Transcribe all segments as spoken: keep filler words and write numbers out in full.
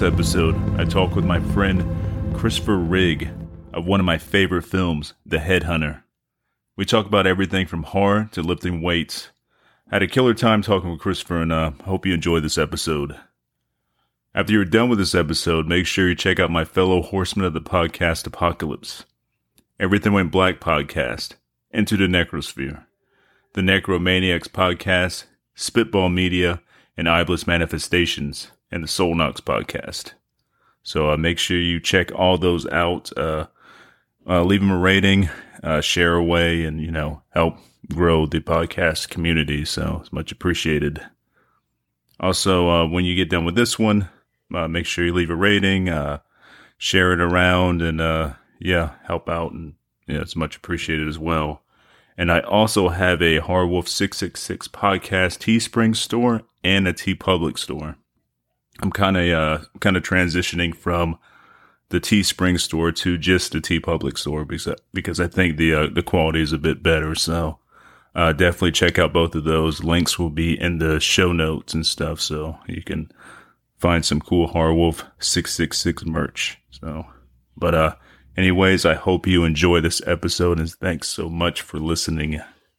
this episode, I talk with my friend Christopher Rigg of one of my favorite films, The Headhunter. We talk about everything from horror to lifting weights. I had a killer time talking with Christopher, and uh, hope you enjoyed this episode. After you're done with this episode, make sure you check out my fellow horsemen of the podcast Apocalypse, Everything Went Black podcast, Into the Necrosphere, the Necromaniacs podcast, Spitball Media, and Iblis Manifestations, and the Soul Knocks podcast. So uh, make sure you check all those out. Uh, uh, leave them a rating, uh, share away, and, you know, help grow the podcast community. So it's much appreciated. Also, uh, when you get done with this one, uh, make sure you leave a rating, uh, share it around, and uh, yeah, help out. And yeah, it's much appreciated as well. And I also have a Horror Wolf six six six podcast Teespring store and a TeePublic store. I'm kind of uh, kind of transitioning from the Teespring store to just the TeePublic store because because I think the uh, the quality is a bit better. So uh, definitely check out both of those. Links will be in the show notes and stuff, so you can find some cool Horror Wolf six six six merch. So, but uh. Anyways, I hope you enjoy this episode, and thanks so much for listening.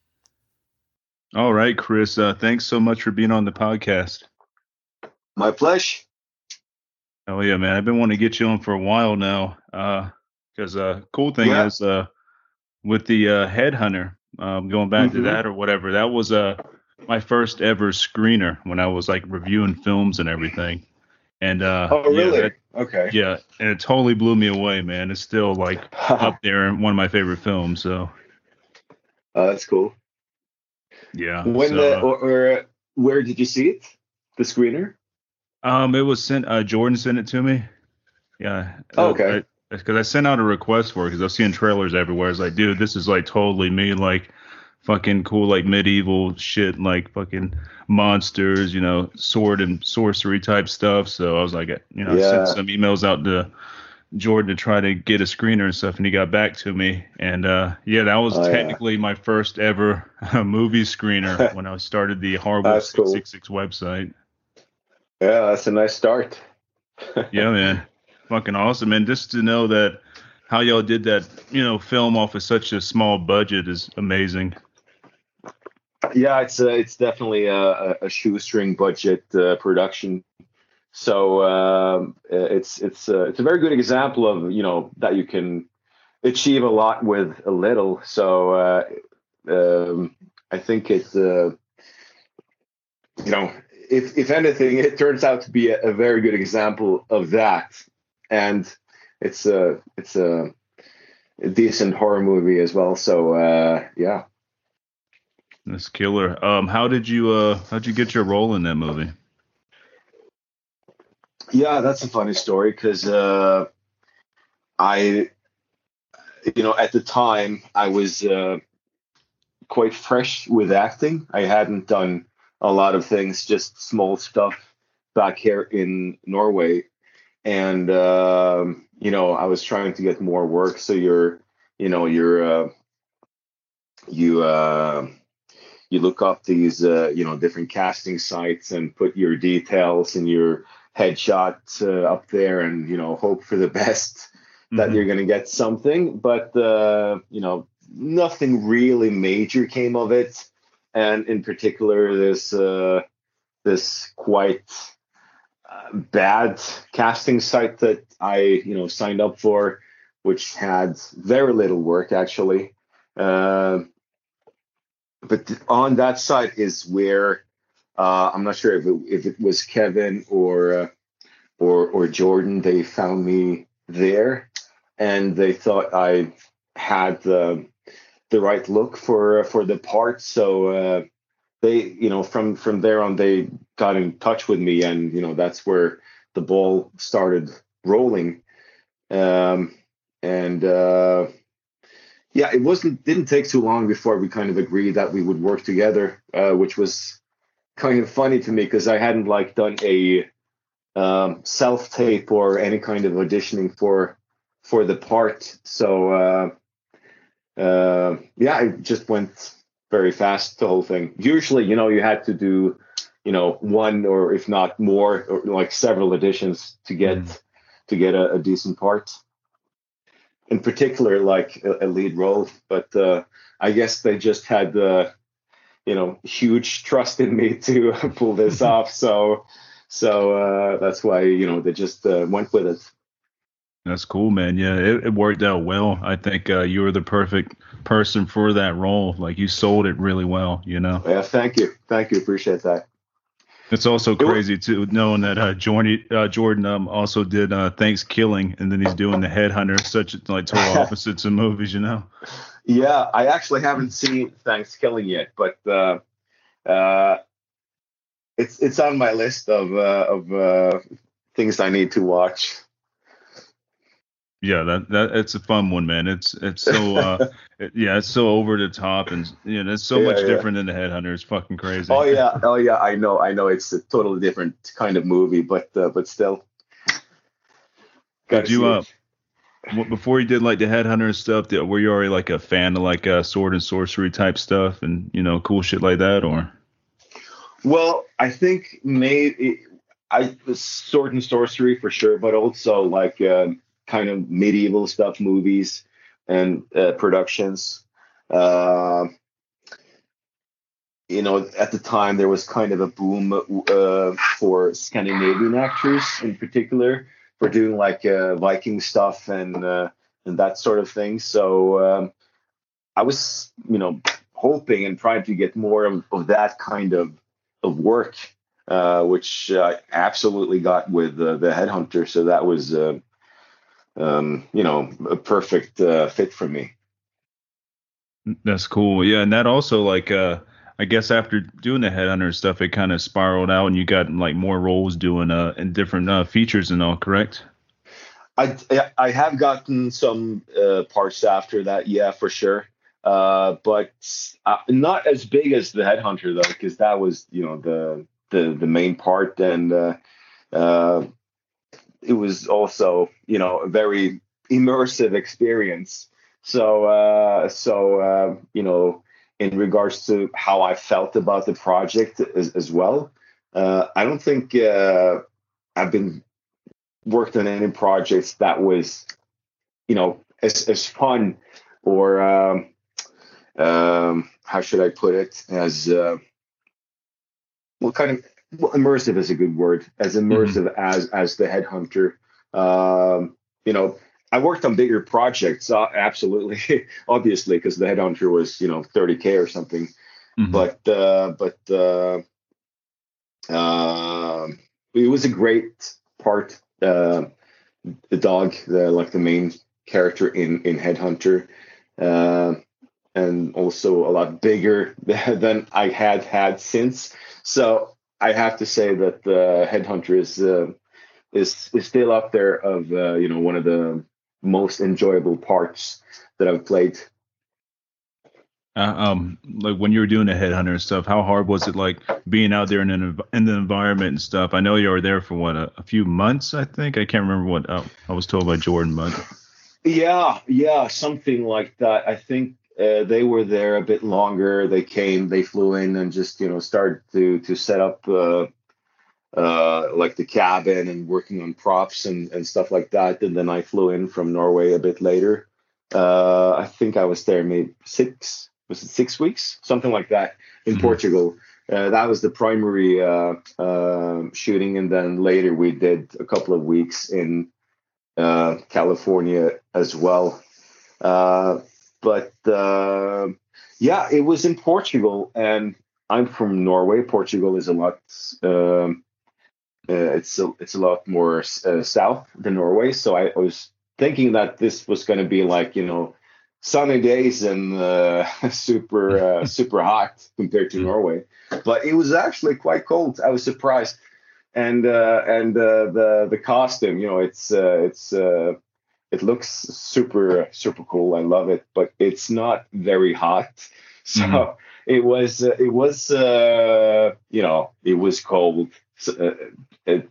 All right, Chris, uh, thanks so much for being on the podcast. My pleasure. Oh, yeah, man. I've been wanting to get you on for a while now, because uh, uh, cool thing yeah. is uh, with the uh, Headhunter, um, going back mm-hmm. to that or whatever, that was uh, my first ever screener when I was like reviewing films and everything. And uh, oh, really? Yeah, that, okay. Yeah, and it totally blew me away, man. It's still like up there in one of my favorite films. So, oh, that's cool. Yeah. When so, the, or, or where did you see it? The screener? Um, it was sent. Uh, Jordan sent it to me. Yeah. Oh, okay. Because I, I sent out a request for it because I was seeing trailers everywhere. It's like, dude, this is like totally me, like fucking cool, like medieval shit, like fucking monsters, you know, sword and sorcery type stuff. So I was like, you know, yeah. I sent some emails out to Jordan to try to get a screener and stuff, and he got back to me. And uh, yeah, that was oh, technically yeah. my first ever movie screener when I started the Horror Wolf six six six cool. website. Yeah, that's a nice start. Yeah, man, fucking awesome. And just to know that how y'all did that, you know, film off of such a small budget is amazing. Yeah, it's uh, it's definitely a, a shoestring budget uh, production. So um, it's it's uh, it's a very good example of, you know, that you can achieve a lot with a little. So uh, um, I think it's uh, you know, if if anything, it turns out to be a, a very good example of that. And it's a it's a, a decent horror movie as well. So uh, yeah. That's killer. Um, how did you uh, how'd you get your role in that movie? Yeah, that's a funny story because uh, I, you know, at the time I was uh, quite fresh with acting. I hadn't done a lot of things, just small stuff back here in Norway, and um, you know, I was trying to get more work. So you're, you know, you're uh, you. Uh, You look up these, uh, you know, different casting sites and put your details and your headshot uh, up there and, you know, hope for the best mm-hmm. that you're going to get something. But, uh, you know, nothing really major came of it. And in particular, this uh, this quite uh, bad casting site that I, you know, signed up for, which had very little work, actually. Uh, But on that side is where uh, I'm not sure if it, if it was Kevin or uh, or or Jordan. They found me there, and they thought I had the the right look for for the part. So uh, they, you know, from from there on, they got in touch with me, and you know, that's where the ball started rolling. Um, and uh, Yeah, it wasn't didn't take too long before we kind of agreed that we would work together, uh, which was kind of funny to me because I hadn't like done a um, self tape or any kind of auditioning for for the part. So uh, uh, yeah, it just went very fast, the whole thing. Usually, you know, you had to do you know, one or if not more, or like several editions to get Mm. to get a, a decent part. In particular, like a, a lead role, but uh, I guess they just had the, you know, huge trust in me to pull this off. So, so uh, that's why, you know, they just uh, went with it. That's cool, man. Yeah, it, it worked out well. I think uh, you were the perfect person for that role. Like you sold it really well, you know. Yeah, thank you, thank you, appreciate that. It's also It wa- crazy too, knowing that uh, Jordan uh, Jordan um, also did uh, Thanksgiving, and then he's doing the Headhunter. Such like total opposites in movies, you know. yeah, I actually haven't seen Thanksgiving yet, but uh, uh, it's it's on my list of uh, of uh, things I need to watch. Yeah, that that it's a fun one, man. It's it's so uh, it, yeah, it's so over the top, and you know, it's so Yeah, much yeah. different than the Headhunter. It's fucking Oh crazy. yeah, oh yeah. I know, I know. It's a totally different kind of movie, but uh, but still, gotta Did you see uh it. w- before you did like the Headhunter and stuff? Did, were you already like a fan of like uh, sword and sorcery type stuff, and you know, cool shit like that, or? Well, I think maybe I sword and sorcery for sure, but also like uh, kind of medieval stuff, movies and uh, productions. Uh, you know, at the time there was kind of a boom uh, for Scandinavian actors in particular for doing like uh, Viking stuff and uh, and that sort of thing. So um, I was, you know, hoping and trying to get more of, of that kind of of work, uh, which I absolutely got with uh, the Headhunter. So that was, uh, um, you know, a perfect uh, fit for me. That's cool. Yeah, and that also like uh I guess after doing the headhunter and stuff, it kind of spiraled out and you got like more roles doing uh and different uh features and all, correct? I I have gotten some uh, parts after that, yeah, for sure. Uh, but uh, not as big as the Headhunter though, because that was, you know, the the the main part, and uh, uh, it was also, you know, a very immersive experience. So uh, so uh, you know, in regards to how I felt about the project as, as well, uh, I don't think uh, I've been worked on any projects that was, you know, as as fun or um, um, how should I put it, as uh, what kind of, well, immersive is a good word, as Hmm. immersive as as the Headhunter. Um, you know, I worked on bigger projects, uh, absolutely, obviously, because the Headhunter was, you know, thirty k or something. Hmm. But uh, but uh, uh, it was a great part. Uh, the dog, the like the main character in in Headhunter, uh, and also a lot bigger than I had had since. So I have to say that the Headhunter is uh, is is still up there of uh, you know, one of the most enjoyable parts that I've played. Uh, um, like when you were doing the headhunter and stuff, how hard was it like being out there in an env- in the environment and stuff? I know you were there for what a, a few months, I think. I can't remember what uh, I was told by Jordan, but Yeah, yeah, something like that. I think uh, they were there a bit longer. They came, they flew in, and just, you know, started to to set up uh, uh, like the cabin and working on props and, and stuff like that. And then I flew in from Norway a bit later. Uh, I think I was there maybe six, was it six weeks? Something like that in hmm. Portugal. Uh, that was the primary uh, uh, shooting. And then later we did a couple of weeks in uh, California as well. Uh, but uh, yeah, it was in Portugal. And I'm from Norway. Portugal is a lot. Um, uh, it's a, it's a lot more uh, south than Norway. So I, I was thinking that this was going to be like, you know, sunny days and uh, super uh, super hot compared to Norway, but it was actually quite cold. I was surprised, and uh, and uh, the the costume, you know, it's uh, it's uh, it looks super super cool. I love it, but it's not very hot. Hmm. So it was uh, it was uh, you know, it was cold. So, uh, at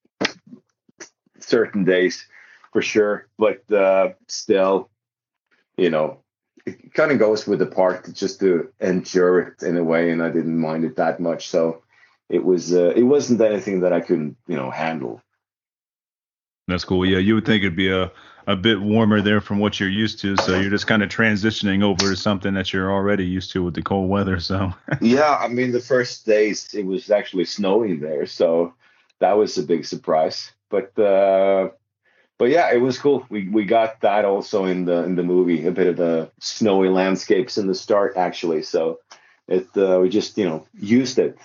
certain days for sure, but uh, still, you know, it kind of goes with the part just to endure it in a way, and I didn't mind it that much. So it was uh, it wasn't anything that I couldn't, you know, handle. That's cool. Yeah, you would think it'd be a, a bit warmer there from what you're used to. So you're just kind of transitioning over to something that you're already used to with the cold weather. So Yeah, I mean, the first days it was actually snowing there, so that was a big surprise. But uh, but yeah, it was cool. We we got that also in the in the movie, a bit of the snowy landscapes in the start actually. So it uh, we just, you know, used it.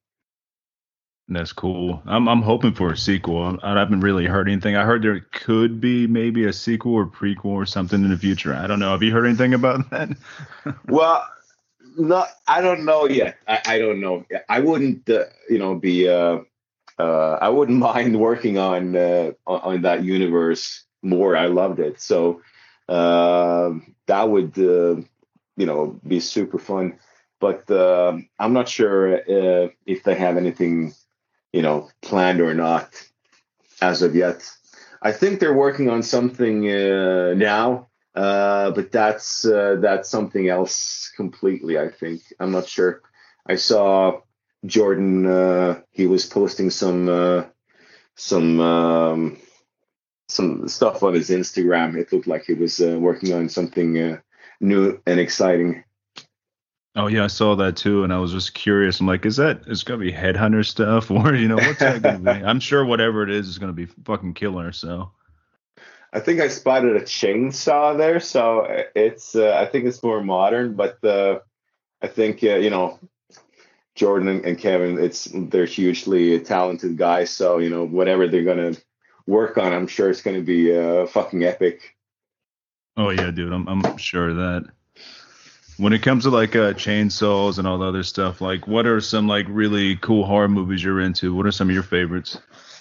that's cool. I'm I'm hoping for a sequel. I haven't really heard anything. I heard there could be maybe a sequel or prequel or something in the future. I don't know. Have you heard anything about that? Well, no, I don't know yet. I, I don't know. I wouldn't, uh, you know, be. Uh, uh, I wouldn't mind working on uh, on, on that universe more. I loved it, so uh, that would, uh, you know, be super fun. But uh, I'm not sure uh, if they have anything, you know, planned or not as of yet. I think they're working on something uh, now, uh, but that's uh, that's something else completely. I think I'm not sure. I saw Jordan. Uh, he was posting some uh, some um, some stuff on his Instagram. It looked like he was uh, working on something uh, new and exciting. Oh yeah, I saw that too, and I was just curious. I'm like, is that is gonna be headhunter stuff, or you know, what's that gonna be? I'm sure whatever it is is gonna be fucking killer. So I think I spotted a chainsaw there, so it's. Uh, I think it's more modern, but uh, I think uh, you know Jordan and, and Kevin. It's they're hugely talented guys, so you know whatever they're gonna work on, I'm sure it's gonna be uh, fucking epic. oh yeah, dude, I'm I'm sure of that. When it comes to like uh, chainsaws and all the other stuff, like what are some like really cool horror movies you're into? What are some of your favorites?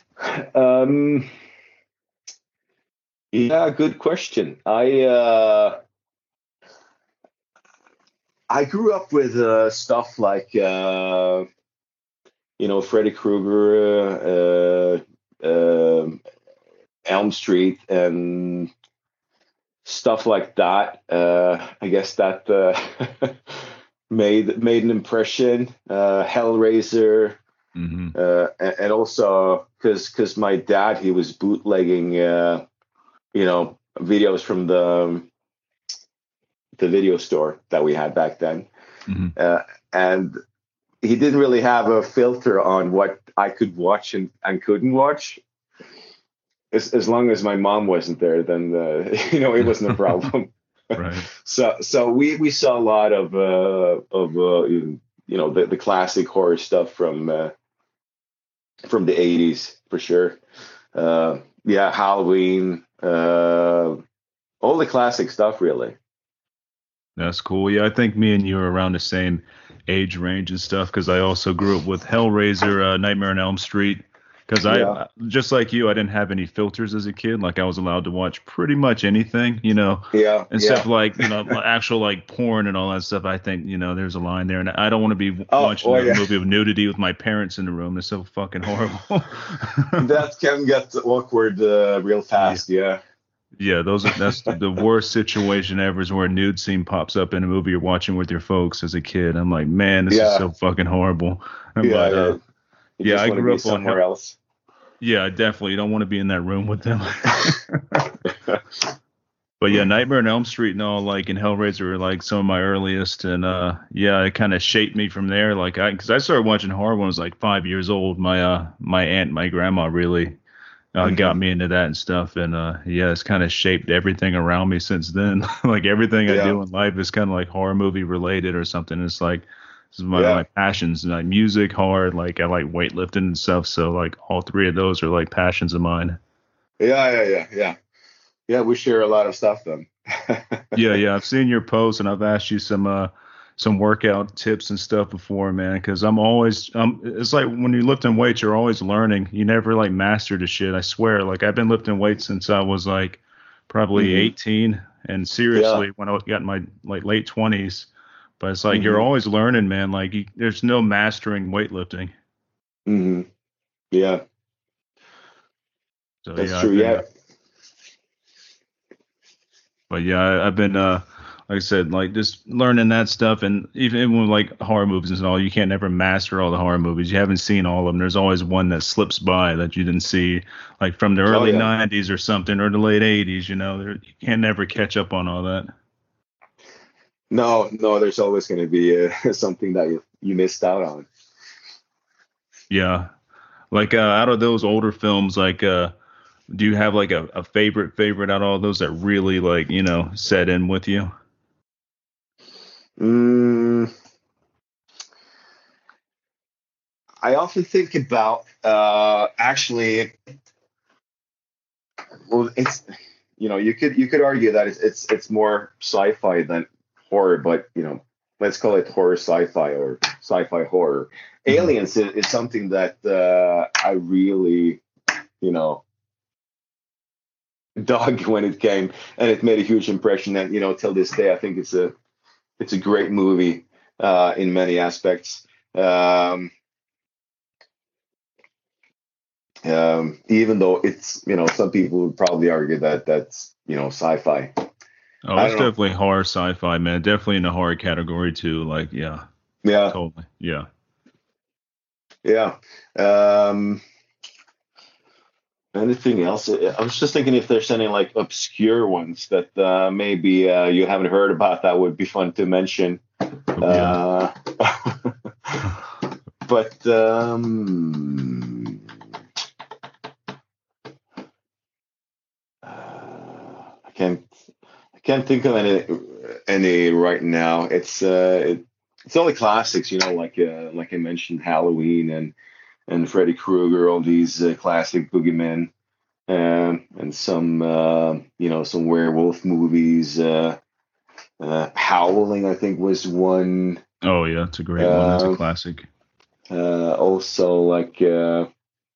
Um, yeah, good question. I uh, I grew up with uh, stuff like uh, you know Freddy Krueger, uh, uh, Elm Street, and stuff like that. Uh, I guess that uh, made made an impression. Uh, Hellraiser, Mm-hmm. uh, and, and also because because my dad he was bootlegging, uh, you know, videos from the the video store that we had back then, Mm-hmm. uh, and he didn't really have a filter on what I could watch and, and couldn't watch. As, as long as my mom wasn't there, then uh, you know it wasn't a problem. Right. so so we we saw a lot of uh, of uh, you know the, the classic horror stuff from uh, from the eighties for sure. Uh, yeah, Halloween, uh, all the classic stuff really. That's cool. Yeah, I think me and you are around the same age range and stuff because I also grew up with Hellraiser, uh, Nightmare on Elm Street. Because I, Yeah, just like you, I didn't have any filters as a kid. Like I was allowed to watch pretty much anything, you know, yeah, and yeah. stuff like, you know, actual like porn and all that stuff. I think, you know, there's a line there. And I don't want to be Oh, watching oh a yeah. movie with nudity with my parents in the room. It's so fucking horrible. That can get awkward uh, real Yeah. fast. Yeah, Yeah, those are that's the, the worst situation ever is where a nude scene pops up in a movie you're watching with your folks as a kid. I'm like, man, this is yeah, so fucking horrible. yeah, But yeah. uh, You yeah, just I want to grew be up on somewhere Hell. else. Yeah, definitely. You don't want to be in that room with them. But yeah, Nightmare on Elm Street and all, like, and Hellraiser were like some of my earliest, and uh, yeah, it kind of shaped me from there. Like, I, because I started watching horror when I was like five years old. My uh, my aunt, and my grandma really uh, got hmm me into that and stuff, and uh, yeah, it's kind of shaped everything around me since then. Like everything I Yeah, do in life is kind of like horror movie related or something. It's like this is my my yeah, passions, like music, horror, like I like weightlifting and stuff. So like all three of those are like passions of mine. yeah, yeah, yeah, yeah. Yeah, we share a lot of stuff then. Yeah, yeah. I've seen your posts and I've asked you some uh some workout tips and stuff before, man. Because I'm always um, it's like when you're lifting weights, you're always learning. You never like master the shit. I swear. Like I've been lifting weights since I was like probably hmm eighteen, and Yeah. seriously, when I got in my like late twenties. But it's like you're hmm always learning, man. Like you, there's no mastering weightlifting. hmm Yeah, So that's yeah, true. I've been Yeah. uh, But yeah, I, I've been uh, like I said, like just learning that stuff, and even, even with like horror movies and all, you can't never master all the horror movies. You haven't seen all of them. There's always one that slips by that you didn't see, like from the Oh early yeah. nineties or something, or the late eighties. You know, there, you can't never catch up on all that. No, no, there's always going to be uh, something that you, you missed out on. Yeah, like uh, out of those older films, like uh, do you have like a, a favorite favorite out of all those that really like you know set in with you? Mm, I often think about uh, actually. Well, it's you know you could you could argue that it's it's it's more sci-fi than horror, but you know let's call it horror sci-fi or sci-fi horror. Mhm. Aliens is, is something that uh, I really you know dug when it came, and it made a huge impression. And you know till this day, I think it's a it's a great movie uh, in many aspects. Um, um, even though it's you know some people would probably argue that that's you know sci-fi. Oh, I it's don't know. definitely horror sci-fi, man. Definitely in the horror category too. Like, yeah, Yeah, totally. Yeah. yeah. Um, anything else? I was just thinking if there's any like obscure ones that uh, maybe uh, you haven't heard about that would be fun to mention. Oh, yeah. Uh, but um, uh, I can't I can't think of any any right now. It's uh, it, it's all the classics, you know, like uh, like I mentioned, Halloween and and Freddy Krueger, all these uh, classic boogeymen. Um, and some uh, you know some werewolf movies. Uh, uh, Howling, I think, was one. Oh, yeah. It's a great one. It's a Uh, classic. uh, also, like uh,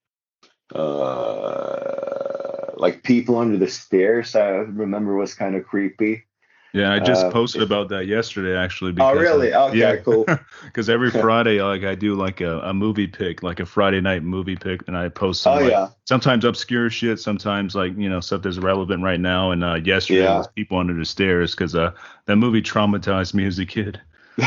uh, like People Under the Stairs. I remember was kind of creepy. Yeah, I just Uh, posted if, about that yesterday, actually, oh, because uh, really? yeah, Okay, cool. because every Friday, like I do like a, a movie pick, like a Friday night movie pick, and I post some Oh like yeah, sometimes obscure shit, sometimes like you know stuff that's relevant right now. And uh, yesterday was yeah. People Under the Stairs because uh, that movie traumatized me as a kid.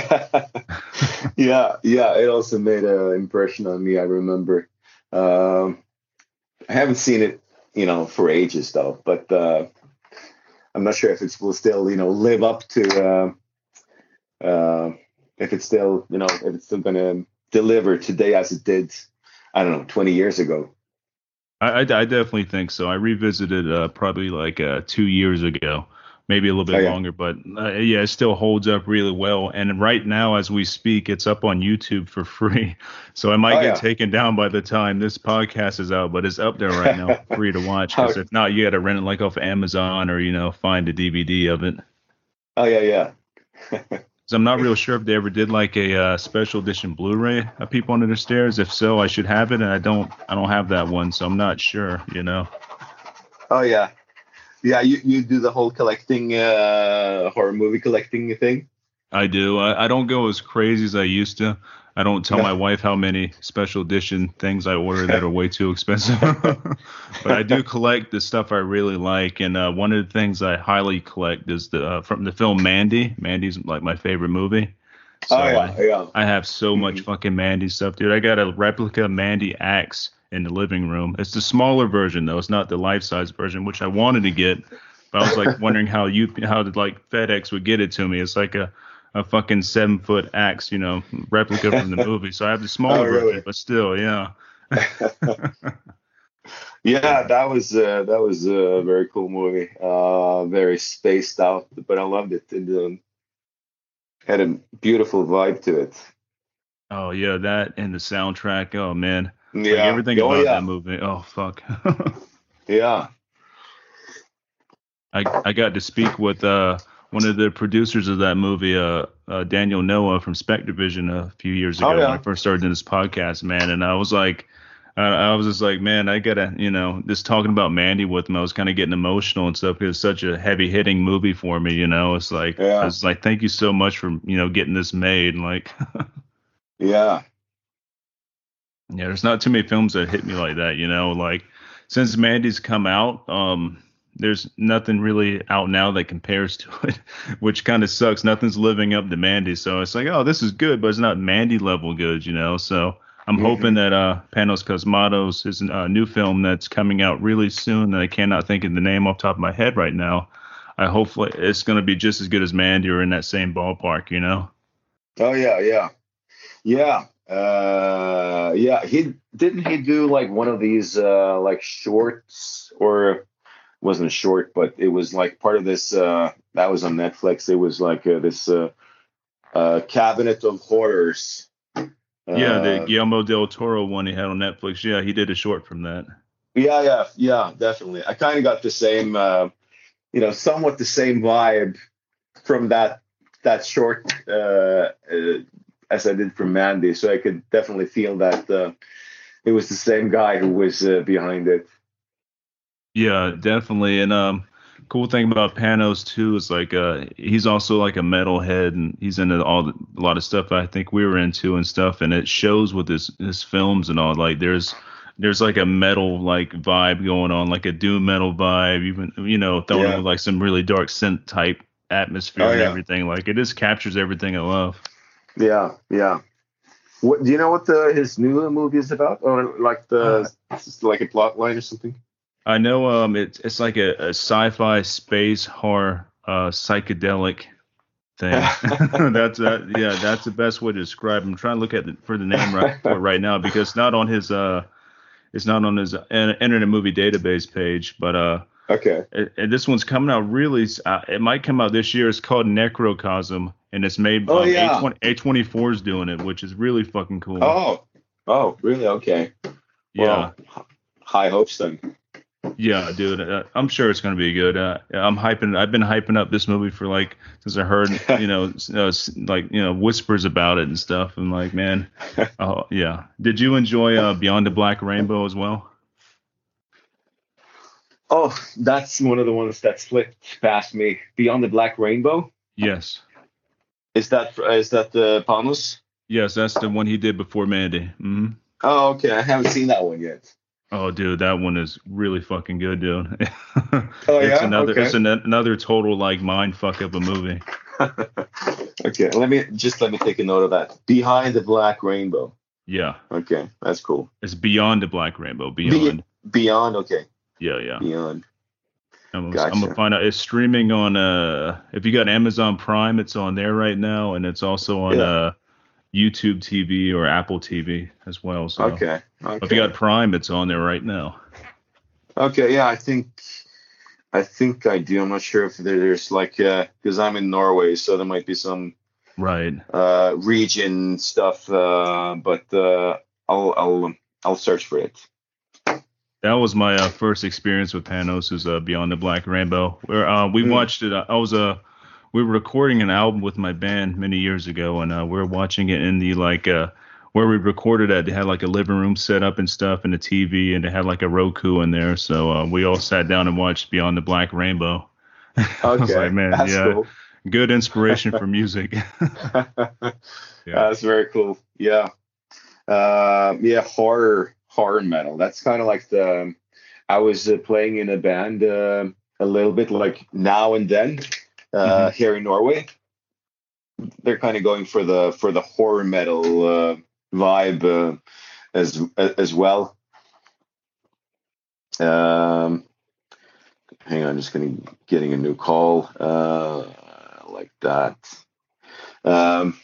Yeah, yeah. It also made an impression on me. I remember. Um, I haven't seen it, you know, for ages though. But uh, I'm not sure if it will still, you know, live up to uh, uh, if it's still, you know, if it's still going to deliver today as it did, I don't know, twenty years ago. I, I, I definitely think so. I revisited uh, probably like uh, two years ago, maybe a little Oh bit yeah. longer, but uh, yeah, it still holds up really well. And right now, as we speak, it's up on YouTube for free. So it might Oh get yeah. taken down by the time this podcast is out, but it's up there right now, free to watch. How, Because if not, you got to rent it like off Amazon or you know find a D V D of it. oh yeah, yeah. So I'm not real sure if they ever did like a uh, special edition Blu-ray of People Under the Stairs. If so, I should have it, and I don't. I don't have that one, so I'm not sure. You know. Oh yeah. Yeah, you, you do the whole collecting uh horror movie collecting thing. I do. I, I don't go as crazy as I used to. I don't tell No. my wife how many special edition things I order that are way too expensive. But I do collect the stuff I really like, and uh, one of the things I highly collect is the uh, from the film Mandy. Mandy's like my favorite movie. So Oh yeah, I yeah. I have so much Mhm. fucking Mandy stuff, dude. I got a replica Mandy axe in the living room. It's the smaller version though. It's not the life size version, which I wanted to get, but I was like wondering how you how did like FedEx would get it to me. It's like a a fucking seven foot axe, you know, replica from the movie. So I have the Oh smaller version, really? but still, yeah. Yeah, that was uh, that was a very cool movie. Uh, very spaced out, but I loved it. It um, had a beautiful vibe to it. Oh yeah, that and the soundtrack. Oh man, like Yeah. everything Oh about that yeah. movie. Oh fuck. Yeah. I I got to speak with uh one of the producers of that movie, uh, uh Daniel Noah from Spectre Vision a few years Oh ago when I yeah. first started doing this podcast, man, and I was like. Uh, I was just like, man, I gotta, you know, just talking about Mandy with him, I was kind of getting emotional and stuff because it's such a heavy hitting movie for me, you know. It's like, I Yeah. was like, thank you so much for, you know, getting this made. And like, Yeah. yeah, there's not too many films that hit me like that, you know. Like, since Mandy's come out, um, there's nothing really out now that compares to it, which kind of sucks. Nothing's living up to Mandy, so it's like, oh, this is good, but it's not Mandy level good, you know. So I'm Mm-hmm. hoping that uh, Panos Cosmatos, his uh, new film that's coming out really soon, that I cannot think of the name off the top of my head right now. I hopefully it's going to be just as good as Mandy or in that same ballpark, you know. Oh yeah, yeah, yeah. Uh, yeah, he didn't he do like one of these uh like shorts, or wasn't short, but it was like part of this uh that was on Netflix. It was like uh, this uh, uh Cabinet of Horrors. Yeah, the Uh, Guillermo del Toro one he had on Netflix. Yeah, he did a short from that. yeah, yeah, yeah, definitely. I kind of got the same, uh, you know, somewhat the same vibe from that that short uh, uh, as I did from Mandy. So I could definitely feel that uh, it was the same guy who was uh, behind it. Yeah, definitely. And um, cool thing about Panos too is like uh, he's also like a metalhead, and he's into all the, a lot of stuff I think we were into and stuff, and it shows with his his films and all. Like there's there's like a metal like vibe going on, like a doom metal vibe, even you know throwing Yeah. in with like some really dark synth type atmosphere Oh, and yeah. everything. Like it just captures everything I love. Yeah, yeah. What do you know what the his new movie is about, or like the it's like a plot line or something? I know um it's it's like a, a sci-fi space horror uh psychedelic thing. that's that yeah, that's the best way to describe. I'm trying to look at the, for the name right for it right now because it's not on his uh it's not on his uh, Internet Movie Database page, but uh Okay. it, and this one's coming out really uh, it might come out this year. It's called Necrocosm and it's made Oh, um, yeah. A twenty, A twenty-four is doing it, which is really fucking cool. Oh, oh, really? Okay. Yeah. Well, high hopes then. Yeah, dude, uh, I'm sure it's going to be good. Uh, I'm hyping. I've been hyping up this movie for like since I heard, you know, s- uh, s- like you know whispers about it and stuff. I'm like, man, oh yeah. Did you enjoy uh, Beyond the Black Rainbow as well? Oh, that's one of the ones that slipped past me. Beyond the Black Rainbow. Yes, Is that is that the Panos? yes, that's the one he did before Mandy. hmm Oh, okay. I haven't seen that one yet. Oh, dude, that one is really fucking good, dude. Oh, it's yeah? another, Okay. it's an, another total like mind fuck of a movie. Okay, let me just let me take a note of that. Behind the Black Rainbow. Yeah, Okay, that's cool. it's Beyond the Black Rainbow. Be- Beyond. Beyond. Okay, Yeah, yeah. Beyond. I'm, gonna- Gotcha. I'm gonna find out. It's streaming on uh if you got Amazon Prime, it's on there right now, and it's also on Yeah. uh YouTube T V or Apple T V as well. So Okay. if you Okay. got Prime, it's on there right now. Okay. Yeah, I think I think I do. I'm not sure if there's like uh because I'm in Norway, so there might be some Right. uh region stuff. Uh, but uh, I'll I'll I'll search for it. That was my uh, first experience with Panos is uh, Beyond the Black Rainbow. Where uh, we Mm. watched it. I was uh, we were recording an album with my band many years ago, and uh, we were watching it in the like uh, where we recorded at. They had like a living room set up and stuff, and a T V, and they had like a Roku in there. So uh, we all sat down and watched Beyond the Black Rainbow. I was Okay, like, man, that's yeah, cool. good inspiration for music. Yeah. That's very cool. Yeah. Uh, yeah, horror horror metal. That's kind of like the I was uh, playing in a band uh, a little bit like now and then uh, Mhm. here in Norway. They're kind of going for the for the horror metal uh, vibe uh, as as well. Um, hang on, just getting getting a new call uh, like that. Um,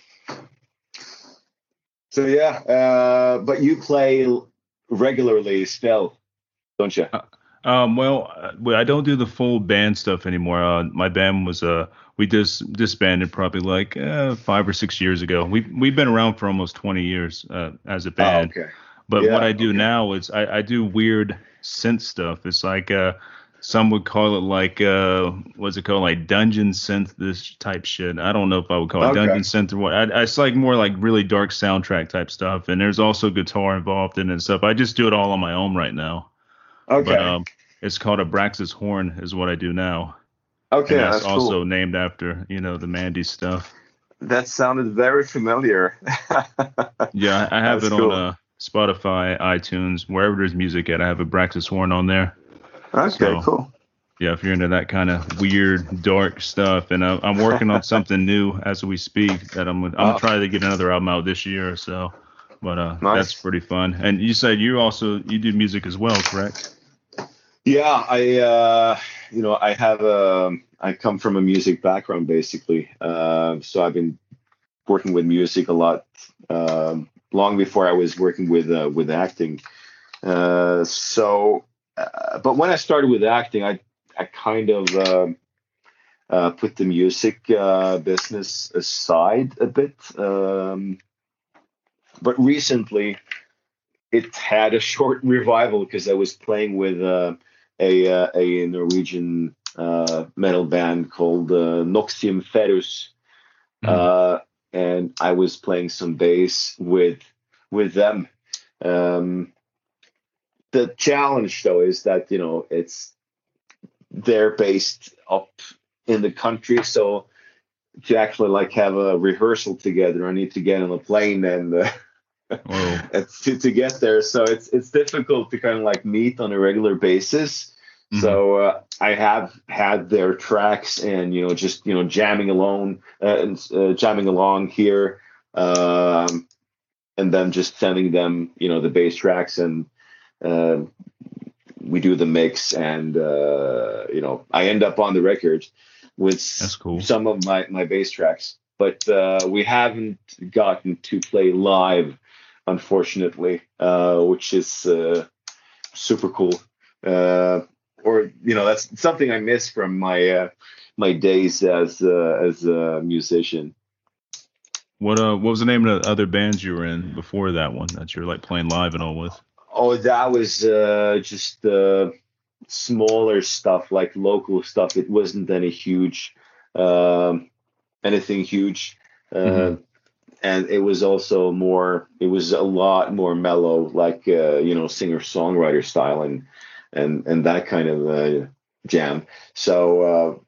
so yeah, uh, but you play regularly still, don't you? Um, well, uh, well, I don't do the full band stuff anymore. Uh, my band was uh, we just disbanded probably like uh, five or six years ago. We we've, we've been around for almost twenty years uh, as a Oh, band. okay. But Yeah, what I do okay. now is I, I do weird synth stuff. It's like uh, some would call it like uh, what's it called, like dungeon synth, this type shit. I don't know if I would call it Okay. dungeon synth or what. I, it's like more like really dark soundtrack type stuff. And there's also guitar involved in it and stuff. I just do it all on my own right now. Okay. But um, it's called Abraxas Horn is what I do now. Okay, And that's, that's also cool. named after, you know, the Mandy stuff. That sounded very familiar. Yeah, I I have That's it cool. on uh, Spotify, iTunes, wherever there's music at. I have Abraxas Horn on there. Okay, So, cool. Yeah, if you're into that kind of weird, dark stuff, and I, I'm working on something new as we speak that I'm I'm gonna Oh, try to get another album out this year or so. But uh, that's nice. pretty fun. And you said you also you do music as well, correct? Yeah, I uh, you know I have a I come from a music background basically, uh, so I've been working with music a lot um, long before I was working with uh, with acting. Uh, so, uh, but when I started with acting, I I kind of um uh, put the music uh, business aside a bit. Um, but recently, it had a short revival because I was playing with uh, a uh, a Norwegian uh, metal band called uh, Noxium Ferus, Mm, uh, and I was playing some bass with with them. Um, the challenge, though, is that you know it's they're based up in the country, so to actually like have a rehearsal together, I need to get on a plane and uh, whoa. to, to get there. So it's it's difficult to kind of like meet on a regular basis. Hmm. So uh, I have had their tracks and you know just you know jamming along uh, and uh, jamming along here, um, and then just sending them you know the bass tracks and uh, we do the mix and uh, you know I end up on the record with That's cool. some of my my bass tracks, but uh, we haven't gotten to play live, unfortunately, uh, which is uh, super cool. Uh, or you know that's something I miss from my uh, my days as uh, as a musician. What uh, what was the name of the other bands you were in before that one that you're like playing live and all with? Oh, that was uh, just uh, smaller stuff, like local stuff. It wasn't any huge, um, anything huge, Hmm. uh, and it was also more. It was a lot more mellow, like uh, you know, singer songwriter style, and and and that kind of uh, jam. So uh,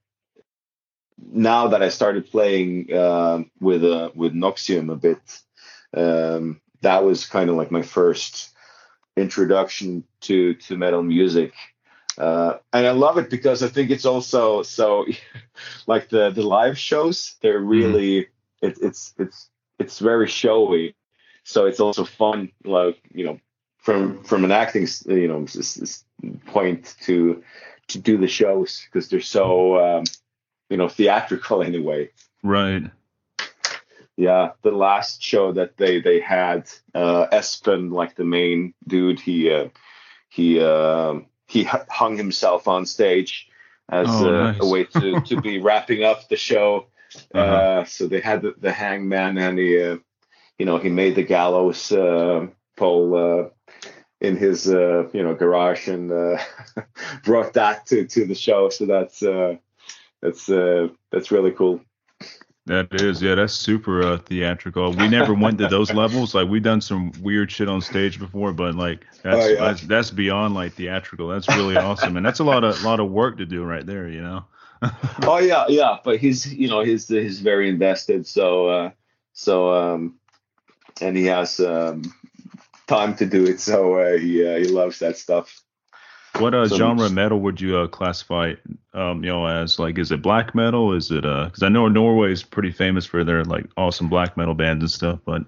now that I started playing uh, with uh, with Noxium a bit, um, that was kind of like my first introduction to to metal music, uh, and I love it because I think it's also so like the the live shows they're Hmm. really it, it's it's it's very showy, so it's also fun like you know from from an acting you know s- s- point to to do the shows because they're so um, you know theatrical anyway. Right. Yeah, the last show that they they had, uh, Espen, like the main dude, he uh, he um he hung himself on stage as Oh, a, a nice. way to to be wrapping up the show. Uh-huh. Uh, so they had the, the hangman, and he uh, you know he made the gallows uh, pole uh, in his uh, you know garage and uh, brought that to to the show. So that's uh, that's uh, that's really cool. That is, yeah, that's super uh, theatrical. We never went to those levels. Like we done some weird shit on stage before, but like Oh that's yeah. that's, that's beyond like theatrical. That's really awesome, and that's a lot of lot of work to do right there, you know. Oh yeah, yeah. But he's you know he's he's very invested. So uh, so um, and he has um, time to do it. So uh, he uh, he loves that stuff. What uh So genre of metal would you uh, classify it, um you know as like is it black metal? Is it uh because I know Norway is pretty famous for their like awesome black metal bands and stuff, but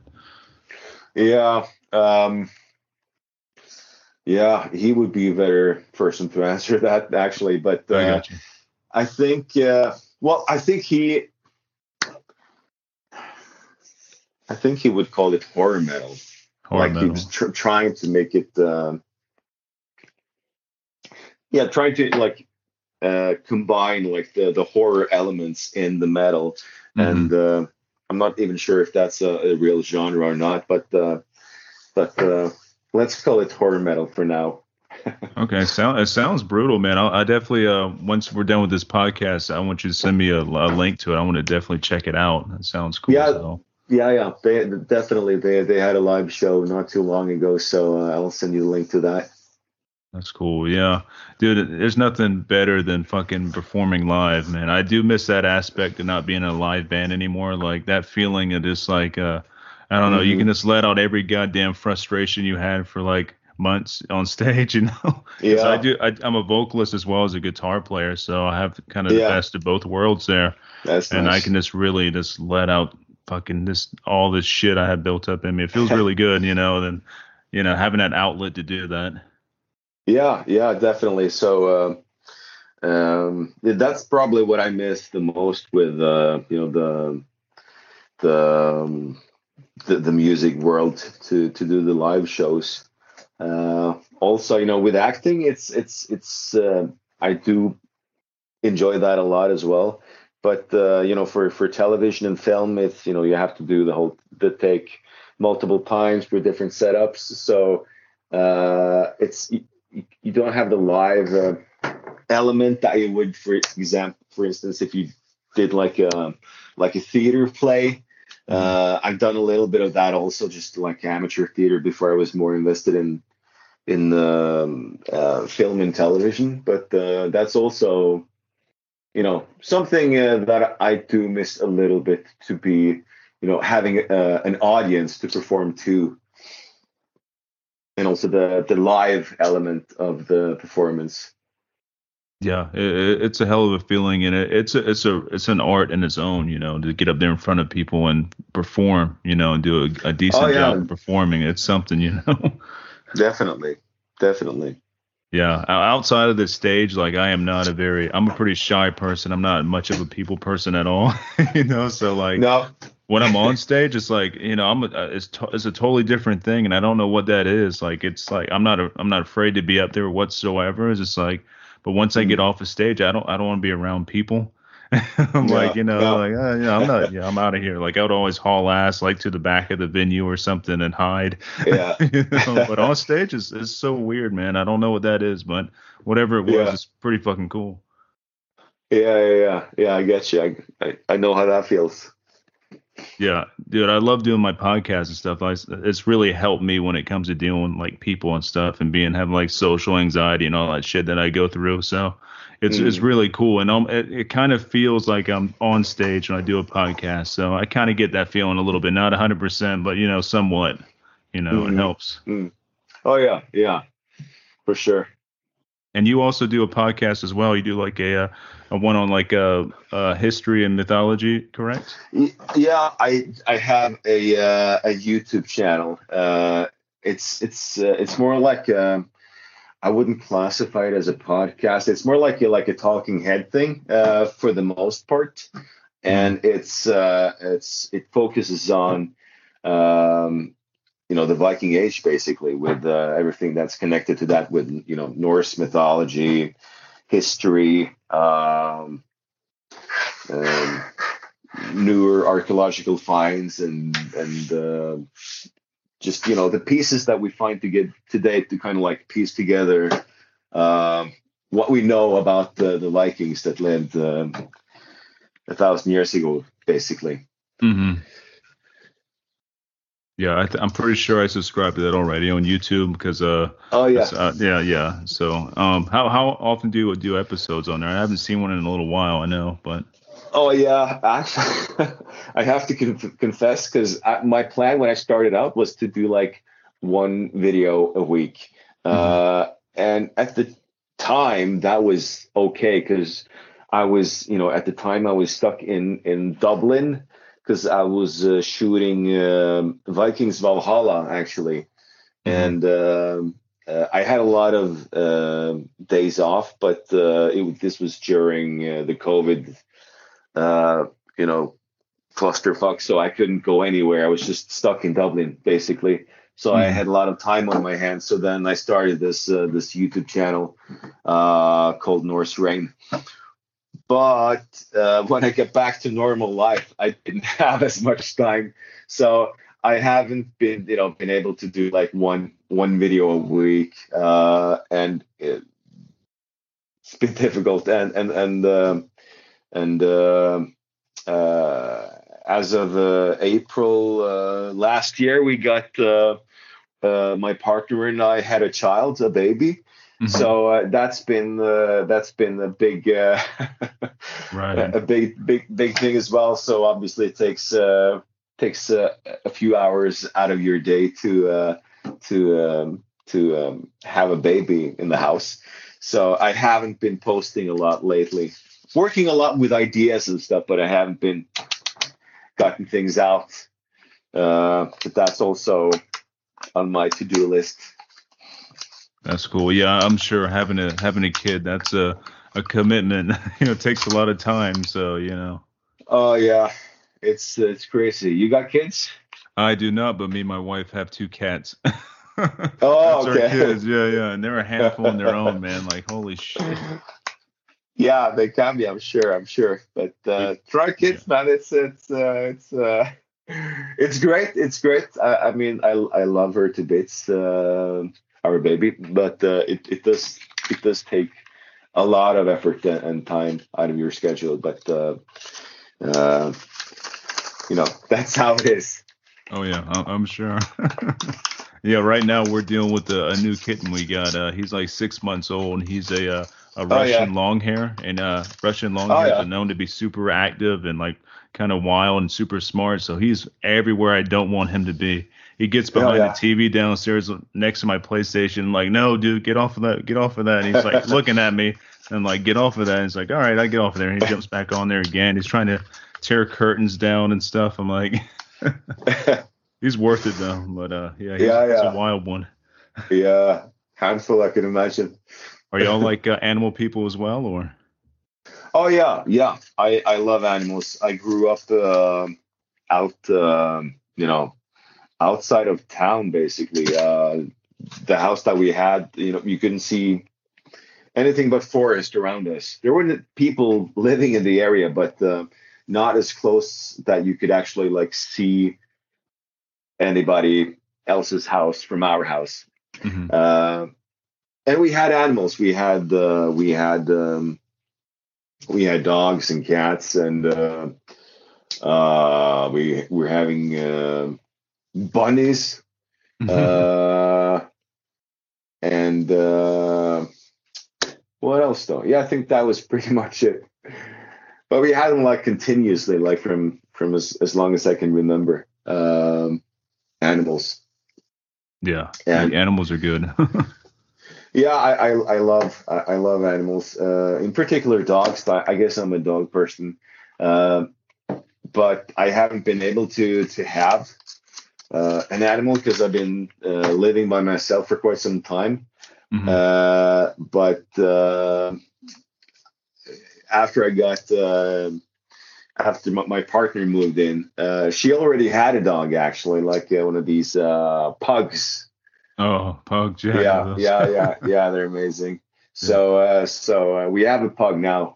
yeah, um, yeah, he would be a better person to answer that actually. But I uh, got you. I think uh, well, I think he I think he would call it horror metal. Horror Like he was metal. tr- trying to make it. Uh, yeah, trying to like uh, combine like the the horror elements in the metal, Mm-hmm. and uh, I'm not even sure if that's a, a real genre or not, but uh, but uh, let's call it horror metal for now. Okay, sound it sounds brutal, man. I, I definitely uh once we're done with this podcast, I want you to send me a, a link to it. I want to definitely check it out. It sounds cool as Yeah, hell. yeah, yeah. They definitely they they had a live show not too long ago, so uh, I'll send you the link to that. That's cool. Yeah. Dude, there's nothing better than fucking performing live, man. I do miss that aspect of not being a live band anymore. Like that feeling of just like uh I don't know, you can Hmm. just let out every goddamn frustration you had for like months on stage, you know, because I Yeah, do. I, I'm a vocalist as well as a guitar player, so I have kind of the yeah, best of both worlds there, that's and I nice. can just really just let out fucking this all this shit I have built up in me. It feels really good, you know. Then, you know, having that outlet to do that. Yeah, yeah, definitely. So uh, um, yeah, that's probably what I miss the most with uh, you know the the, um, the the music world to to do the live shows. Uh, also, you know, with acting, it's it's it's uh, I do enjoy that a lot as well. But uh, you know, for for television and film, it's you know you have to do the whole the take multiple times for different setups. So uh, it's you, you don't have the live uh, element that you would, for example, for instance, if you did like a like a theater play. Mhm. Uh, I've done a little bit of that also, just like amateur theater before I was more invested in in um, uh, film and television. But uh, that's also you know something uh, that I do miss a little bit, to be you know having uh, an audience to perform to, and also the the live element of the performance. Yeah, it, it- it's a hell of a feeling, and it, it's a it's a it's an art in its own, you know, to get up there in front of people and perform, you know, and do a, a Oh decent job yeah, of performing. It's something, you know. definitely, definitely. Yeah, o- outside of the stage, like I am not a very, I'm a pretty shy person. I'm not much of a people person at all, you know. So like No, when I'm on stage, it's like, you know, I'm a, uh, it's to, it's a totally different thing, and I don't know what that is. Like it's like I'm not a, I'm not afraid to be up there whatsoever. It's just like, but once I get Mm, off the stage, I don't I don't want to be around people. I'm like, yeah, you know, yeah, like, uh, yeah, I'm not, yeah, I'm out of here. Like I would always haul ass like to the back of the venue or something and hide, yeah, you know. But on stage is is so weird, man. I don't know what that is, but whatever it was, yeah. it's pretty fucking cool. Yeah, yeah, yeah, yeah. I get you. I, I, I know how that feels. Yeah, dude, I love doing my podcast and stuff. I, it's really helped me when it comes to dealing with like people and stuff and being having like social anxiety and all that shit that I go through. So it's it's Mm, really cool, and um, it, it kind of feels like I'm on stage when I do a podcast. So I kind of get that feeling a little bit, not one hundred percent, but you know, somewhat. You know, it mm, helps. mm. Oh yeah, yeah, for sure. And you also do a podcast as well. You do like a uh, a one on like uh, uh history and mythology, correct? Y- Yeah, I I have a uh, a YouTube channel. Uh, it's it's uh, it's more like um, I wouldn't classify it as a podcast. It's more like a, like a talking head thing uh, for the most part, Mm-hmm. and it's uh, it's it focuses on um, you know the Viking Age, basically, with uh, everything that's connected to that, with you know Norse mythology, history, um, um, newer archaeological finds, and and uh, just you know the pieces that we find to get today to kind of like piece together um, what we know about the, the Vikings that lived um, a thousand years ago, basically. Mm-hmm. Yeah, I th- I'm pretty sure I subscribed to that already on YouTube because uh, Oh that's, yeah, uh yeah yeah. So um, how how often do you do episodes on there? I haven't seen one in a little while. I know, but oh yeah. Actually, I have to conf- confess, because my plan when I started out was to do like one video a week, hmm uh, and at the time that was okay because I was, you know, at the time I was stuck in in Dublin because I was uh, shooting um Vikings Valhalla, actually, hmm and um, uh, I had a lot of uh, days off, but uh, it, this was during uh, the COVID, uh, you know, clusterfuck, so I couldn't go anywhere. I was just stuck in Dublin, basically. So I hmm had a lot of time on my hands. So then I started this uh, this YouTube channel uh, called Norse Rain. But uh, when I get back to normal life, I didn't have as much time. So I haven't been, you know, been able to do like one one video a week, uh, and it, it's been difficult. And and and um and uh, uh, as of uh, April uh, last year, we got uh, uh, my partner and I had a child, a baby. hmm So uh, that's been uh, that's been a big uh, right. a big big big thing as well. So obviously it takes uh, takes uh, a few hours out of your day to uh, to um, to um, have a baby in the house. So I haven't been posting a lot lately. Working a lot with ideas and stuff, but I haven't been gotten things out. Uh, but that's also on my to-do list. That's cool. Yeah, I'm sure having a having a kid, that's a a commitment. You know, it takes a lot of time. So you know. Oh yeah, it's it's crazy. You got kids? I do not, but me and my wife have two cats. Oh, That's our okay. kids. Yeah, yeah, and they're a handful on their own, man. Like holy shit. Yeah, they can be. I'm sure. I'm sure. But uh, try kids, man. It's it's uh, it's uh, it's great. It's great. I, I mean, I I love her to bits, uh, our baby. But uh, it it does it does take a lot of effort and, and time out of your schedule. But uh, uh, you know, that's how it is. Oh yeah, I- I'm sure. Yeah, right now we're dealing with a, a new kitten we got. Uh, he's like six months old. He's a uh, a Oh yeah. Russian long hair, and uh, Russian long Oh hairs yeah. are known to be super active and like kind of wild and super smart. So he's everywhere I don't want him to be. He gets Oh behind yeah. the T V downstairs next to my PlayStation, like, no, dude, get off of that, get off of that. And he's like looking at me and like, get off of that. And he's like, all right, I get off of there. And he jumps back on there again. He's trying to tear curtains down and stuff. I'm like. He's worth it though, but uh, yeah, he's, Yeah, he's yeah. a wild one. Yeah, handful I can imagine. Are y'all like uh, animal people as well, or? Oh yeah, yeah. I I love animals. I grew up um out, um, you know, outside of town basically. Uh, the house that we had, you know, you couldn't see anything but forest around us. There weren't people living in the area, but uh, not as close that you could actually like see anybody else's house from our house. Mm-hmm. Uh, and we had animals. We had uh, we had um, we had dogs and cats, and uh, uh, we were having uh, bunnies, uh, and uh, what else though? Yeah, I think that was pretty much it. But we had them like continuously, like from from as, as long as I can remember. Um, animals. Yeah, And like, animals are good. yeah, I, I I love I, I love animals. Uh, in particular, dogs. I, I guess I'm a dog person, uh, but I haven't been able to to have uh, an animal because I've been uh, living by myself for quite some time. Mm-hmm. Uh, but uh, after I got uh, after my, my partner moved in, uh, she already had a dog actually, like uh, one of these uh, pugs. Oh, pugs, yeah, Yeah, yeah, yeah, yeah. They're amazing. So, uh, so uh, we have a pug now.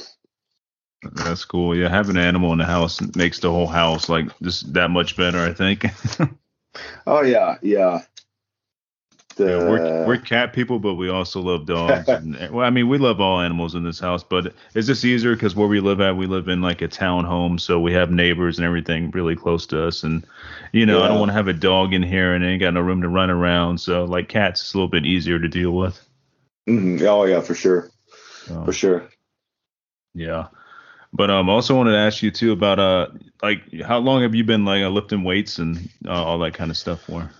That's cool. Yeah, having an animal in the house makes the whole house like just that much better, I think. Oh yeah, yeah. The, Yeah, we're we're cat people, but we also love dogs. And, well, I mean, we love all animals in this house, but it's just easier because where we live at, we live in like a town home, so we have neighbors and everything really close to us. And you know, Yeah. I don't want to have a dog in here and ain't got no room to run around. So like cats, it's a little bit easier to deal with. Mhm. Oh yeah, for sure, So, for sure. yeah. But um, I also wanted to ask you too about uh, like how long have you been like uh, lifting weights and uh, all that kind of stuff for?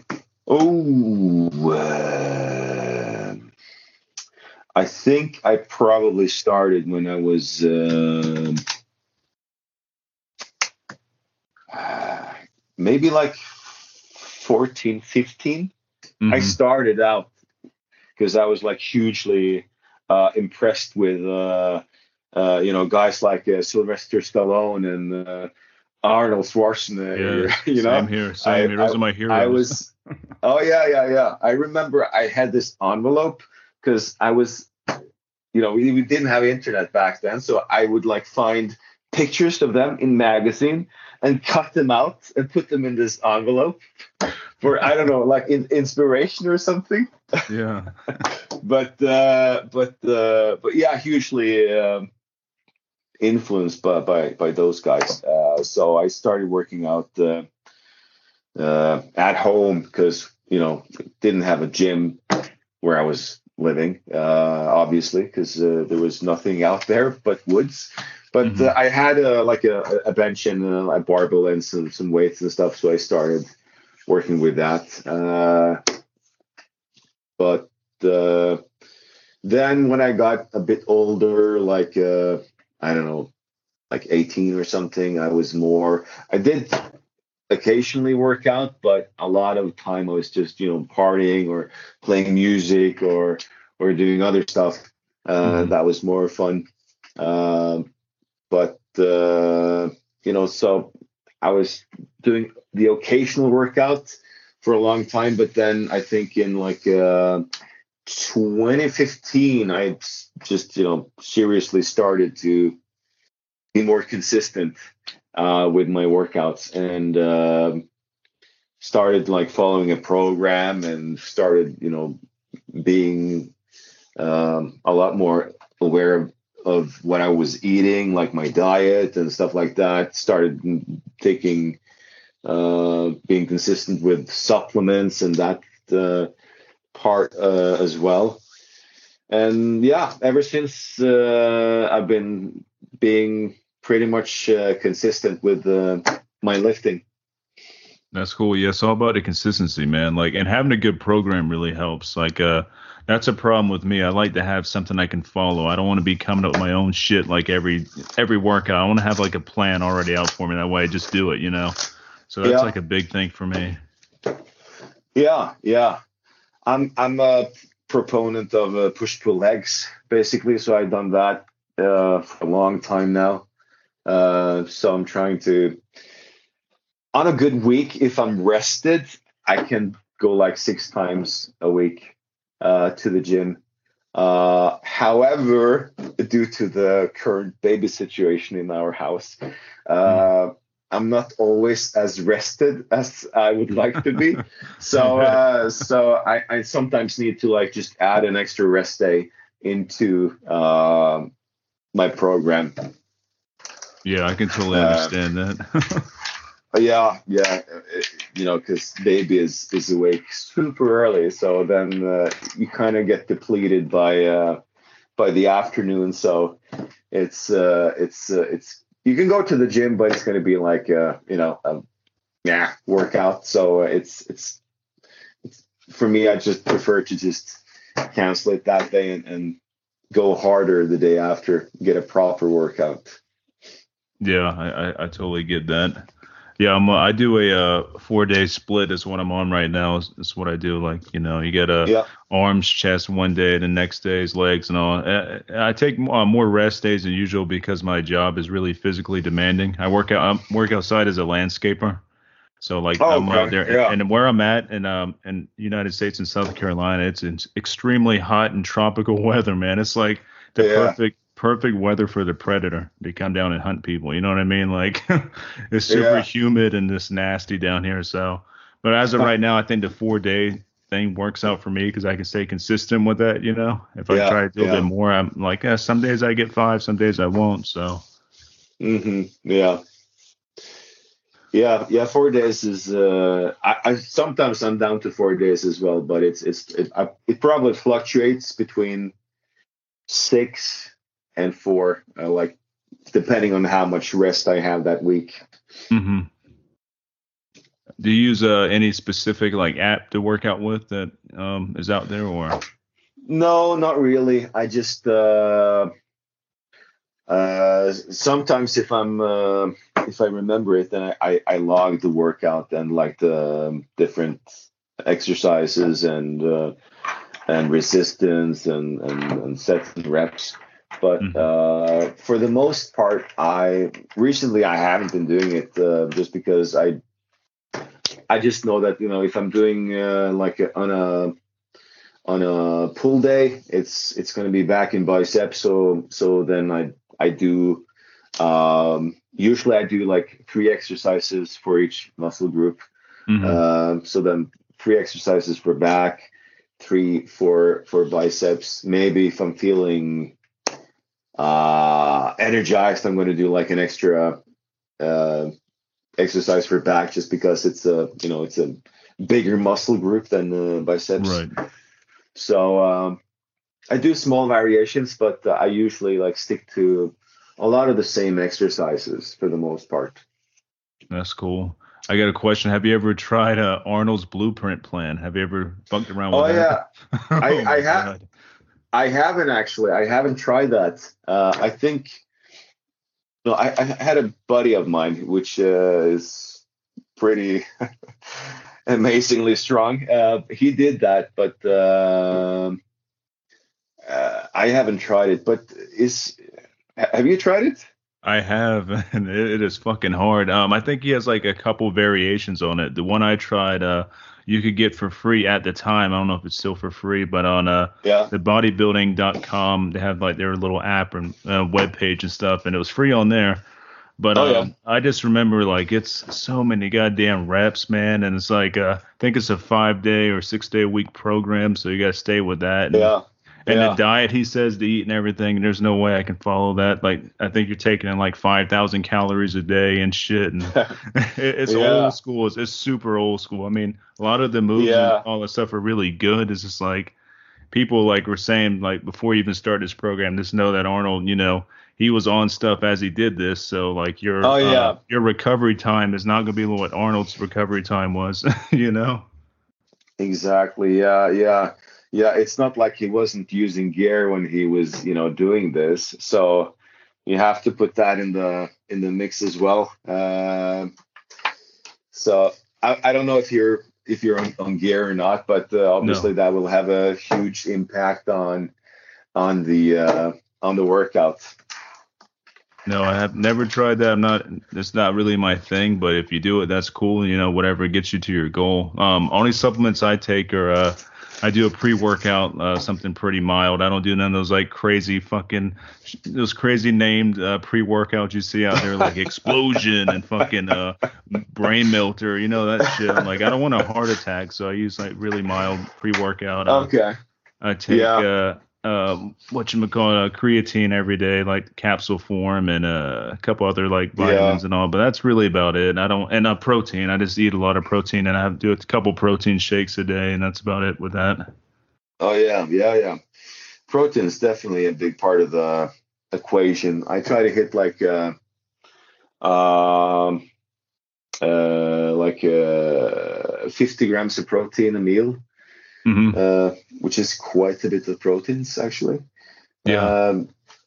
Oh, uh, I think I probably started when I was uh, maybe like fourteen, fifteen. Mm-hmm. I started out because I was like hugely uh, impressed with uh, uh, you know guys like uh, Sylvester Stallone and uh, Arnold Schwarzenegger. Yeah, you know, same here. Same I, here. Those I, are my heroes. I was. Oh yeah, yeah, yeah. I remember I had this envelope because I was, you know, we, we didn't have internet back then, so I would like find pictures of them in magazine and cut them out and put them in this envelope for I don't know, like in, inspiration or something. Yeah. but uh, but uh, but yeah, hugely um, influenced by, by by those guys. Uh, so I started working out uh, uh, at home because you know didn't have a gym where I was living, uh, obviously, because uh, there was nothing out there but woods. But Mm-hmm. uh, I had a, like a, a bench and a, a barbell and some, some weights and stuff, so I started working with that. Uh, but uh, then when I got a bit older, like uh, I don't know, like eighteen or something, I was more. I did occasionally work out, but a lot of time I was just you know partying or playing music or or doing other stuff. Uh, Hmm. that was more fun. Um, but uh, you know, so I was doing the occasional workout for a long time, but then I think in like uh, twenty fifteen, I just you know seriously started to be more consistent uh, with my workouts and uh, started like following a program and started you know being um, a lot more aware of, of what I was eating, like my diet and stuff like that. Started taking, uh, being consistent with supplements and that uh, part uh, as well. And yeah, ever since uh, I've been being pretty much uh, consistent with uh, my lifting. That's cool. Yeah, it's all about the consistency, man. Like, and having a good program really helps. Like, uh, that's a problem with me. I like to have something I can follow. I don't want to be coming up with my own shit like every every workout. I want to have like a plan already out for me. That way, I just do it, you know. So that's Yeah, like a big thing for me. yeah, yeah. I'm I'm a proponent of uh, push pull legs basically. So I've done that uh, for a long time now. Uh, so I'm trying to, on a good week, if I'm rested, I can go like six times a week uh, to the gym. Uh, however, due to the current baby situation in our house, Mm. uh, I'm not always as rested as I would like to be. So, uh, so I, I sometimes need to like just add an extra rest day into uh, my program. Yeah, I can totally Uh, understand that. yeah, yeah, uh, you know, because baby is is awake super early, so then uh, you kind of get depleted by uh, by the afternoon. So it's uh, it's uh, it's you can go to the gym, but it's going to be like uh, you know a yeah workout. So it's it's it's for me. I just prefer to just cancel it that day and, and go harder the day after, get a proper workout. Yeah, I, I, I totally get that. Yeah, I'm, uh, I do a uh, four day split is what I'm on right now. Is, is what I do. Like, you know, you get a Yeah. arms, chest one day, the next day is legs and all. Uh, I take uh, more rest days than usual because my job is really physically demanding. I work out, I work outside as a landscaper. So like Oh, I'm out okay. there and, Yeah. and where I'm at in um in United States and South Carolina, it's, it's extremely hot and tropical weather, man. It's like the Yeah. perfect perfect weather for the predator to come down and hunt people. You know what I mean? Like it's super Yeah. humid and just nasty down here. So, but as of right now, I think the four day thing works out for me because I can stay consistent with that. You know, if I Yeah. try to do a bit Yeah. more, I'm like, yeah, some days I get five, some days I won't. So. hmm Yeah. Yeah, yeah, four days is. Uh, I, I sometimes I'm down to four days as well, but it's it's it, I, it probably fluctuates between six and four, uh, like depending on how much rest I have that week. Mhm. Do you use uh, any specific like app to work out with that um, is out there or? No, not really. I just uh, uh, sometimes if I'm uh, if I remember it, then I, I I log the workout and like the um, different exercises and. Uh, and resistance and, and, and sets and reps. But Mhm. uh, for the most part, I recently I haven't been doing it uh, just because I I just know that you know if I'm doing uh, like a, on a on a pull day, it's it's going to be back in bicep. So so then I I do um, usually I do like three exercises for each muscle group. Mhm. Um, so then three exercises for back, three for for biceps. Maybe if I'm feeling uh, energized, I'm going to do like an extra uh, exercise for back, just because it's a you know it's a bigger muscle group than uh, biceps. Right. So um, I do small variations, but uh, I usually like stick to a lot of the same exercises for the most part. That's cool. I got a question. Have you ever tried uh, Arnold's Blueprint Plan? Have you ever bunked around with Oh that? yeah, I Oh I my have god. I haven't actually. I haven't tried that. Uh, I think no. I, I had a buddy of mine, which uh, is pretty amazingly strong. Uh, he did that, but um uh, I haven't tried it. But is have you tried it? I have, and it, it is fucking hard. Um, I think he has like a couple variations on it. The one I tried, uh, you could get for free at the time. I don't know if it's still for free, but on uh, Yeah. the bodybuilding dot com, they have like their little app and uh, web page and stuff, and it was free on there. But Oh yeah. um, I just remember like it's so many goddamn reps, man, and it's like uh, I think it's a five day or six day a week program, so you gotta stay with that. And Yeah. and the Yeah. diet he says to eat and everything, there's no way I can follow that. Like I think you're taking in like five thousand calories a day and shit, and it, it's old Yeah. school. It's, it's super old school. I mean, a lot of the moves and Yeah. all that stuff are really good. It's just like people like were saying like before you even start this program, just know that Arnold, you know, he was on stuff as he did this. So like your Oh uh yeah. your recovery time is not gonna be what Arnold's recovery time was, you know? Exactly. Yeah. Yeah. Yeah. It's not like he wasn't using gear when he was, you know, doing this. So you have to put that in the in the mix as well. Uh, so I, I don't know if you're if you're on, on gear or not, but uh, No. obviously that will have a huge impact on on the uh, on the workout. No, I have never tried that. I'm not it's not really my thing, but if you do it, that's cool, you know, whatever gets you to your goal. Um only supplements I take are uh I do a pre-workout, uh, something pretty mild. I don't do none of those like crazy fucking, those crazy named uh, pre-workouts you see out there like Explosion and fucking uh, Brain Melter. You know that shit. I'm like, I don't want a heart attack, so I use like really mild pre-workout. Uh, Okay. I take Yeah. uh, uh, what you call uh, creatine every day, like capsule form, and uh, a couple other like Yeah. vitamins and all. But that's really about it. I don't and uh, protein. I just eat a lot of protein, and I have to do a couple protein shakes a day, and that's about it with that. Oh yeah. Yeah. Yeah. Protein is definitely a big part of the equation. I try to hit like uh, um uh like uh fifty grams of protein a meal, Hmm. uh, which is quite a bit of proteins actually. Yeah. Um,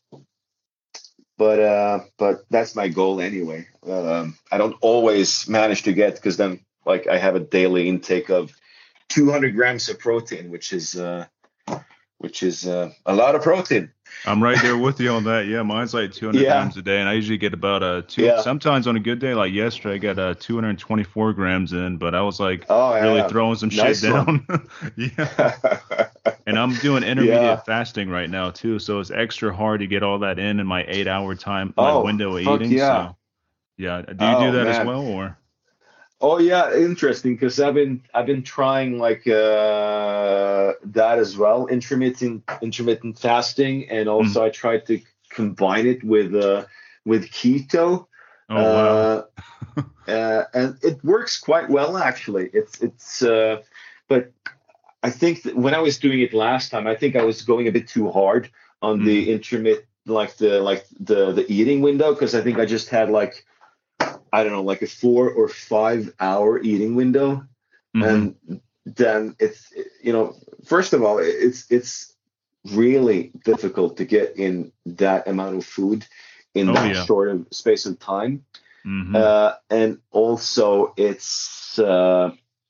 but uh, but that's my goal anyway. Um, I don't always manage to get because then like I have a daily intake of two hundred grams of protein, which is uh, which is uh, a lot of protein. I'm right there with you on that. Yeah, mine's like two hundred Yeah, grams a day, and I usually get about uh two. yeah. Sometimes on a good day, like yesterday, I got uh two hundred twenty-four grams in, but I was like Oh really yeah, throwing some shit nice one. down. Yeah, and I'm doing Yeah. intermediate fasting right now too, so it's extra hard to get all that in in my eight hour time, my Oh window of fuck eating. yeah. So yeah, do you do Oh that as man. well, or? Oh yeah, interesting because I've been I've been trying like uh, that as well, intermittent intermittent fasting, and Mm. also I tried to combine it with uh, with keto, Oh wow. uh, uh, and it works quite well actually. It's it's uh, but I think that when I was doing it last time, I think I was going a bit too hard on Mm. the intermittent like the like the the eating window because I think I just had like I don't know, like a four or five hour eating window. Hmm. And then it's, you know, first of all, it's, it's really difficult to get in that amount of food in Oh that yeah. short of space of time. Hmm. Uh, and also it's, uh,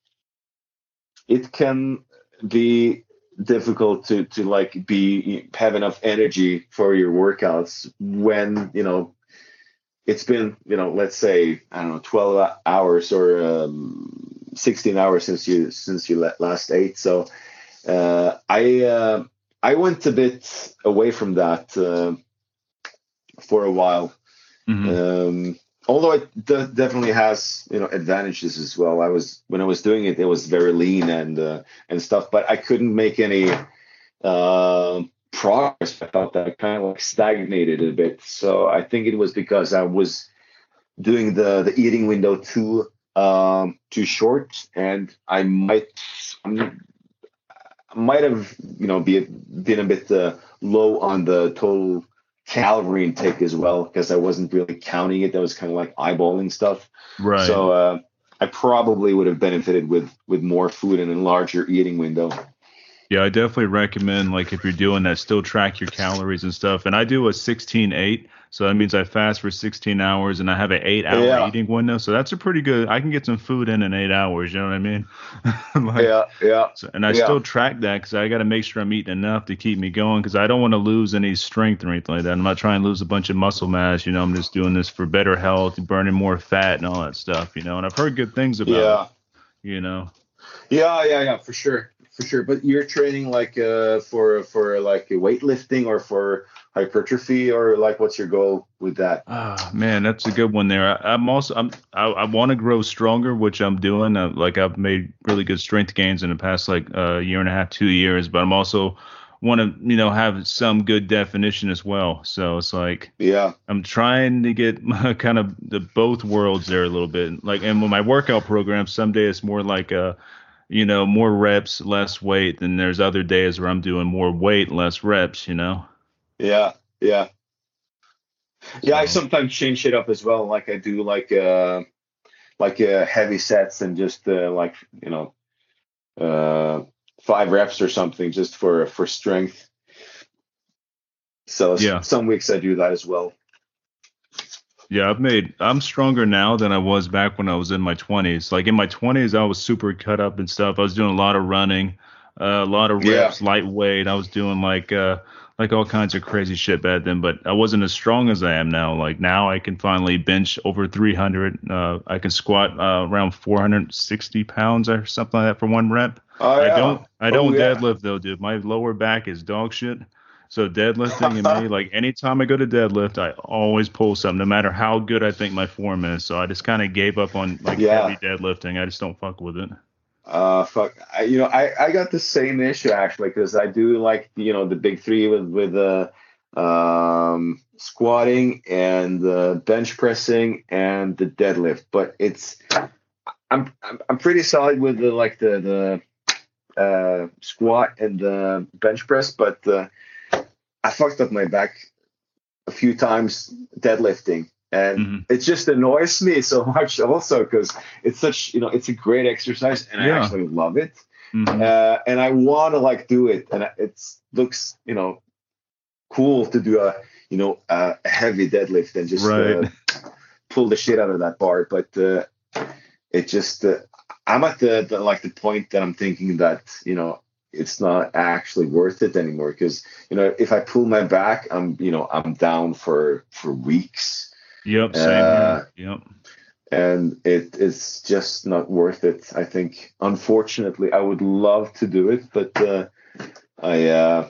it can be difficult to, to like be, have enough energy for your workouts when, you know, it's been, you know, let's say, I don't know, twelve hours or um, sixteen hours since you since you last ate. So uh, I uh, I went a bit away from that uh, for a while. Hmm. Um, although it de- definitely has, you know, advantages as well. I was when I was doing it, it was very lean and uh, and stuff, but I couldn't make any uh, progress. I thought that I kind of like stagnated a bit. So I think it was because I was doing the the eating window too um, too short, and I might I might have you know be been a bit uh, low on the total calorie intake as well because I wasn't really counting it. I was kind of like eyeballing stuff. Right. So uh, I probably would have benefited with with more food and a larger eating window. Yeah, I definitely recommend, like, if you're doing that, still track your calories and stuff. And I do a sixteen eight, so that means I fast for sixteen hours and I have an eight hour Yeah, eating window. So that's a pretty good, I can get some food in in eight hours, you know what I mean? Like, yeah, yeah, so, and I yeah, still track that because I got to make sure I'm eating enough to keep me going because I don't want to lose any strength or anything like that. I'm not trying to lose a bunch of muscle mass, you know, I'm just doing this for better health, burning more fat and all that stuff, you know, and I've heard good things about yeah, it, you know. yeah, yeah, yeah, for sure, for sure. But you're training like uh for for like weightlifting or for hypertrophy, or like what's your goal with that? Ah, man, that's a good one there. I, I'm also I'm I, I want to grow stronger, which I'm doing. Uh, like I've made really good strength gains in the past like uh, year and a half, two years. But I'm also want to you know have some good definition as well. So it's like Yeah, I'm trying to get kind of the both worlds there a little bit. Like and with my workout program, some days it's more like a you know more reps, less weight. Then there's other days where I'm doing more weight, less reps. You know. yeah, yeah, yeah. I So sometimes change it up as well. Like I do like uh like uh, heavy sets and just uh, like you know uh five reps or something just for for strength. So s- yeah. some weeks I do that as well. Yeah, I've made I'm stronger now than I was back when I was in my twenties. Like in my twenties, I was super cut up and stuff. I was doing a lot of running, uh, a lot of Yeah. reps, lightweight. I was doing like uh like all kinds of crazy shit back then, but I wasn't as strong as I am now. Like now I can finally bench over three hundred. Uh, I can squat uh, around four hundred sixty pounds or something like that for one rep. Oh I yeah. don't I Oh don't yeah. deadlift though, dude. My lower back is dog shit. So deadlifting and me, like anytime I go to deadlift, I always pull something, no matter how good I think my form is. So I just kind of gave up on like heavy Yeah. deadlifting. I just don't fuck with it. Uh, fuck. I, you know, I I got the same issue actually because I do like you know the big three with with uh, um squatting and uh, bench pressing and the deadlift, but it's I'm I'm, I'm pretty solid with the like the the uh, squat and the bench press, but uh, I fucked up my back a few times deadlifting, and Hmm. it just annoys me so much also because it's such you know it's a great exercise and I Yeah. actually love it, Hmm. uh, and I want to like do it, and it looks you know cool to do a you know a heavy deadlift and just Right. uh, pull the shit out of that bar, but uh, it just uh, I'm at the, the like the point that I'm thinking that you know it's not actually worth it anymore because you know if I pull my back I'm you know I'm down for for weeks, Yep. Same uh, here. Yep. and it it's just not worth it. I think unfortunately I would love to do it, but uh, I uh,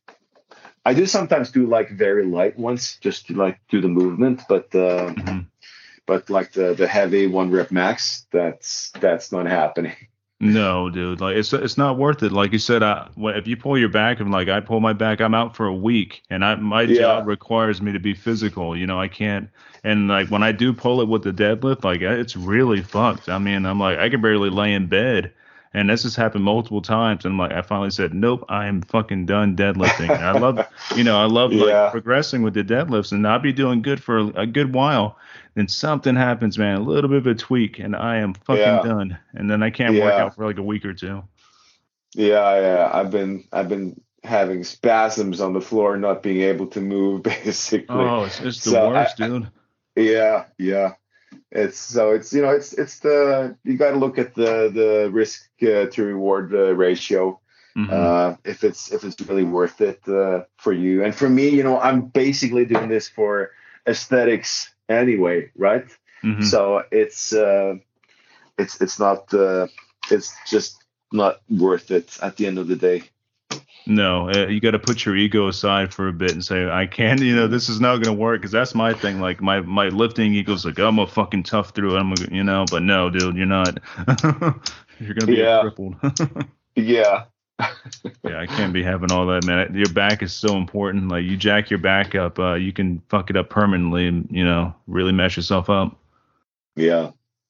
I do sometimes do like very light ones just to like do the movement, but uh, Hmm. but like the the heavy one rep max that's that's not happening. No, dude. Like it's it's not worth it. Like you said, I, when- if you pull your back and like I pull my back, I'm out for a week, and I my Yeah, job requires me to be physical. You know, I can't. And like when I do pull it with the deadlift, like it's really fucked. I mean, I'm like I can barely lay in bed, and this has happened multiple times. And like I finally said, nope, I am fucking done deadlifting. And I love, you know, I love like yeah, progressing with the deadlifts, and I'll be doing good for a, a good while. Then something happens, man, a little bit of a tweak, and I am fucking yeah, done. And then I can't work yeah, out for like a week or two. yeah, yeah. I've been I've been having spasms on the floor, not being able to move, basically. Oh, it's it's the So I, worst, dude. yeah, yeah. It's so it's you know it's it's the you got to look at the the risk uh, to reward uh, ratio. Hmm. Uh, if it's if it's really worth it uh, for you and for me, you know, I'm basically doing this for aesthetics anyway, right? Hmm. So it's uh, it's it's not uh, it's just not worth it at the end of the day. No, uh, you got to put your ego aside for a bit and say, I can't, you know, this is not going to work. Because that's my thing. Like, my, my lifting ego's like, I'm a fucking tough through it. I'm, a, you know, but no, dude, you're not. You're going to be a Yeah, crippled. yeah, Yeah, I can't be having all that, man. Your back is so important. Like, you jack your back up, uh, you can fuck it up permanently and, you know, really mess yourself up. yeah,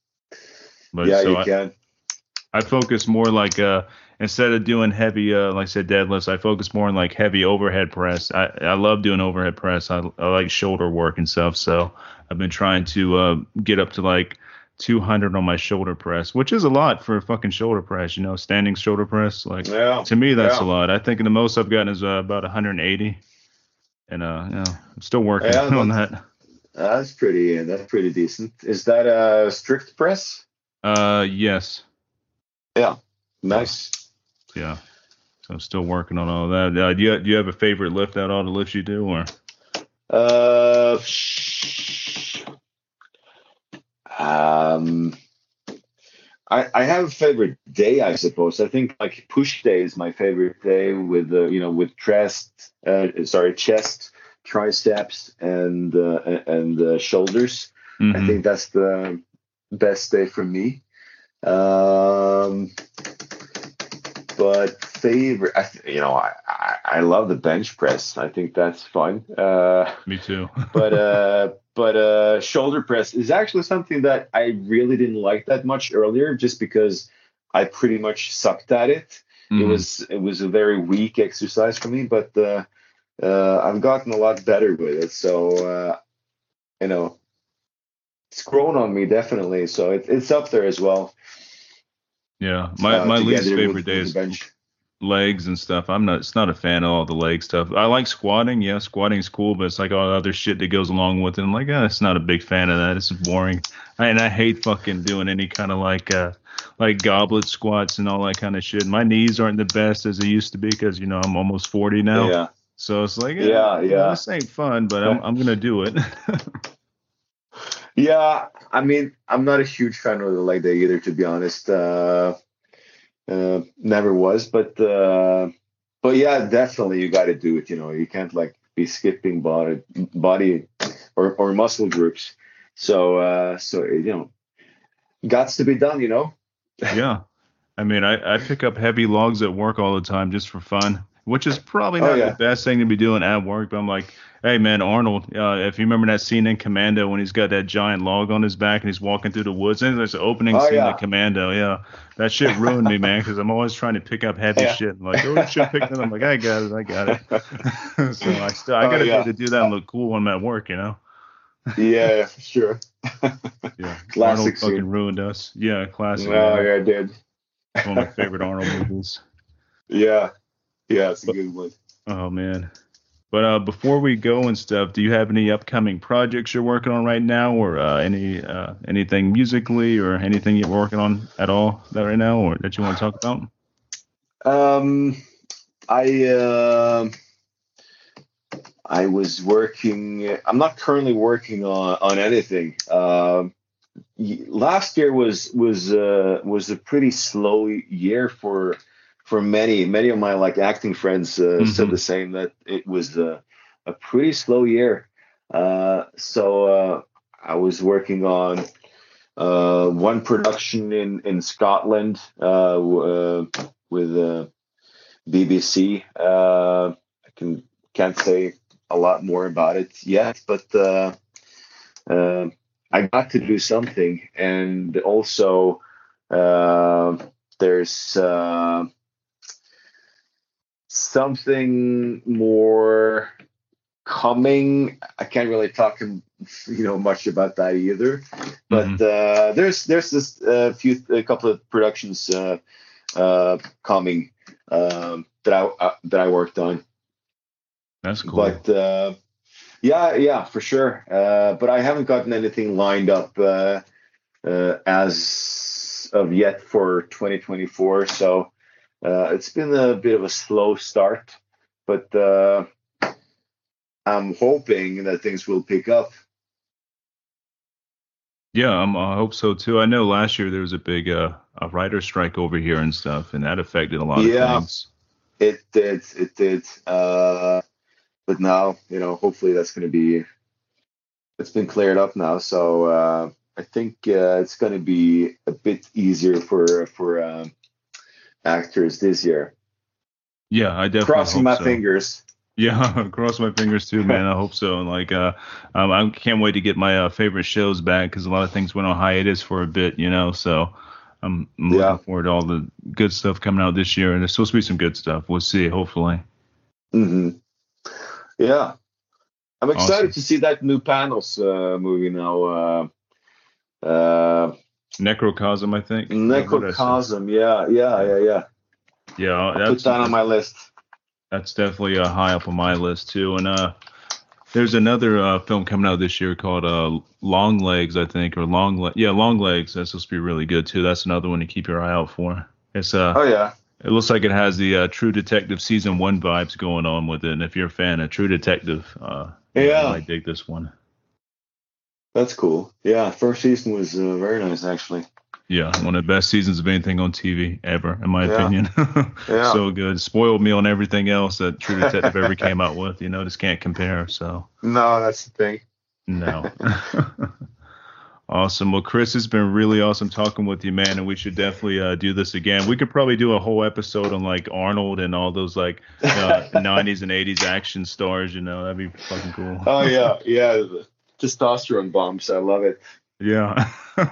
But yeah. so You I, can. I focus more like uh instead of doing heavy uh like I said deadlifts, I focus more on like heavy overhead press. I I love doing overhead press. I I like shoulder work and stuff. So I've been trying to uh get up to like two hundred on my shoulder press, which is a lot for a fucking shoulder press, you know, standing shoulder press. Like, Yeah, to me, that's a yeah, lot. I think the most I've gotten is uh, about one hundred eighty. And, uh, you know, I'm still working yeah. on That's that. that's pretty. That's pretty decent. Is that a strict press? Uh, yes. Yeah, nice. Yeah. So I'm still working on all that. Uh, do you, do you have a favorite lift out of all the lifts you do, or? Uh, um, I I have a favorite day, I suppose. I think like push day is my favorite day with the you know with chest, uh, sorry, chest, triceps, and uh, and uh, shoulders. I Mm-hmm. think that's the best day for me. Um, but favorite, I, th- you know, I, I I love the bench press. I think that's fun. Uh, Me too. but uh, but uh, shoulder press is actually something that I really didn't like that much earlier, just because I pretty much sucked at it. It Mm-hmm. was it was a very weak exercise for me, but uh, uh, I've gotten a lot better with it. So uh, you know, it's grown on me definitely. So it, it's up there as well, Yeah. My, uh, my least together favorite with day with the is bench. legs and stuff. I'm not, it's not a fan of all the leg stuff. I like squatting. Yeah, squatting's cool, but it's like all the other shit that goes along with it. I'm like, ah, it's not a big fan of that. It's boring. I, and I hate fucking doing any kind of like, uh, like goblet squats and all that kind of shit. My knees aren't the best as they used to be because, you know, I'm almost forty now. Yeah, So it's like, eh, yeah, you know, yeah. this ain't fun, but I'm, I'm going to do it. Yeah, I mean, I'm not a huge fan of the leg day either, to be honest. Uh, uh, never was, but uh, but yeah, definitely you got to do it. You know, you can't like be skipping body, body or or muscle groups. So uh, so you know, gots to be done. You know. Yeah. I mean, I, I pick up heavy logs at work all the time just for fun, which is probably Oh not the yeah. best thing to be doing at work. But I'm like, hey, man, Arnold, uh, if you remember that scene in Commando when he's got that giant log on his back and he's walking through the woods, and there's the opening Oh scene of yeah. Commando. Yeah, that shit ruined me, man, because I'm always trying to pick up heavy Yeah. shit. I'm like, oh, shit, pick that up. I'm like, I got it, I got it. So I still, I Oh got to be able yeah. to do that and look cool when I'm at work, you know? Yeah, for sure. Yeah, Arnold Classic fucking scene. ruined us. Yeah, classic, Oh man. yeah, I did. One of my favorite Arnold movies. Yeah, yeah, it's a But, good one. oh, man. But uh, before we go and stuff, do you have any upcoming projects you're working on right now, or uh, any uh, anything musically, or anything you're working on at all that right now, or that you want to talk about? Um, I uh, I was working. I'm not currently working on on anything. Um, y- last year was was uh, was a pretty slow year for for many many of my like acting friends uh, said Mm-hmm. the same, that it was uh, a pretty slow year. Uh, so uh, I was working on uh, one production in in Scotland uh, w- uh, with uh, B B C. Uh, I can can't say a lot more about it yet, but uh, uh, I got to do something, and also uh, there's uh, something more coming. I can't really talk, you know, much about that either. But Mm-hmm. uh, there's there's this uh, few a couple of productions uh, uh, coming um, that I uh, that I worked on. That's cool. But uh, yeah, yeah, for sure. Uh, but I haven't gotten anything lined up uh, uh, as of yet for twenty twenty-four. So uh, it's been a bit of a slow start, but uh, I'm hoping that things will pick up. Yeah, um, I hope so too. I know last year there was a big uh, a writer strike over here and stuff, and that affected a lot of Yeah, things. it did, it did. Uh, but now, you know, hopefully that's going to be it's been cleared up now. So uh, I think uh, it's going to be a bit easier for for um, actors this year. Yeah, I definitely Crossing hope my so. fingers. Yeah, cross my fingers too, man. I hope so. And like, uh, um, I can't wait to get my uh, favorite shows back because a lot of things went on hiatus for a bit, you know. So I'm, I'm looking Yeah. forward to all the good stuff coming out this year, and there's supposed to be some good stuff. We'll see, hopefully. hmm Yeah. I'm excited Awesome. to see that new panels uh, movie now. Uh, uh, Necrocosm, I think. Necrocosm, yeah, yeah, yeah, yeah. Yeah, I'll that's put that on my list. That's definitely uh, high up on my list too. And uh, there's another uh, film coming out this year called uh, Long Legs, I think, or Long Le- yeah, Long Legs. That's supposed to be really good too. That's another one to keep your eye out for. It's uh, oh yeah. It looks like it has the uh, True Detective season one vibes going on with it. And if you're a fan of True Detective, uh, you yeah, know, you might dig this one. That's cool. Yeah, first season was uh, very nice, actually. Yeah, one of the best seasons of anything on T V ever, in my yeah. opinion. yeah. So good. Spoiled me on everything else that True Detective ever came out with. You know, just can't compare. So. No, that's the thing. No. Awesome. Well, Chris, it's been really awesome talking with you, man, and we should definitely uh, do this again. We could probably do a whole episode on like Arnold and all those like uh, nineties and eighties action stars. You know, that'd be fucking cool. Oh yeah, yeah. The testosterone bombs. I love it. Yeah.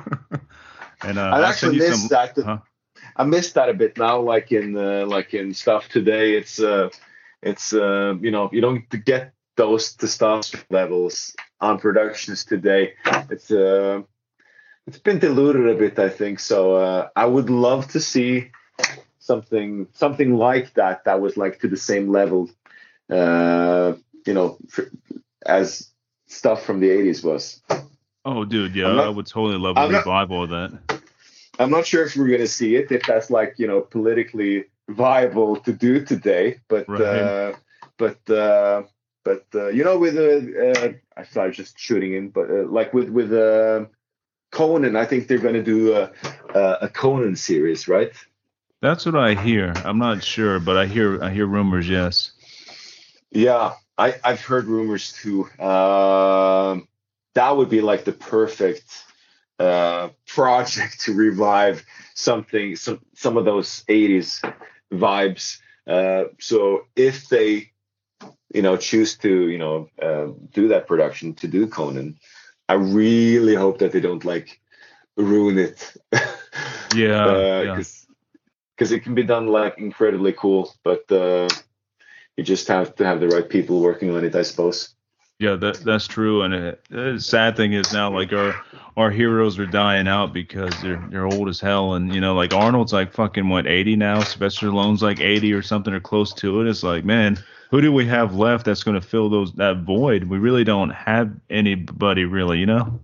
And uh, I actually missed some, that. Huh? I missed that a bit now. Like in uh, like in stuff today, it's uh, it's uh, you know, you don't get those testosterone levels on productions today. It's uh, it's been diluted a bit, I think. So uh, I would love to see something something like that. That was like to the same level, uh, you know, for, as stuff from the eighties was. Oh, dude, yeah, not, I would totally love a revival of that. I'm not sure if we're going to see it, if that's like, you know, politically viable to do today. But, right. uh, but, uh, but uh, you know, with, uh, uh, I started just shooting in, but uh, like with, with uh, Conan, I think they're going to do a, a Conan series, right? That's what I hear. I'm not sure, but I hear, I hear rumors, yes. Yeah, I, I've heard rumors too. Um, That would be like the perfect uh, project to revive something, some some of those eighties vibes. Uh, so if they, you know, choose to, you know, uh, do that production to do Conan, I really hope that they don't like ruin it. Yeah, uh, yeah. Because it can be done like incredibly cool, but uh, you just have to have the right people working on it, I suppose. Yeah, that that's true. And it, the sad thing is now, like our our heroes are dying out because they're they're old as hell. And you know, like Arnold's like fucking what eighty now. Sylvester Stallone's like eighty or something or close to it. It's like, man, who do we have left that's going to fill those that void? We really don't have anybody, really. You know?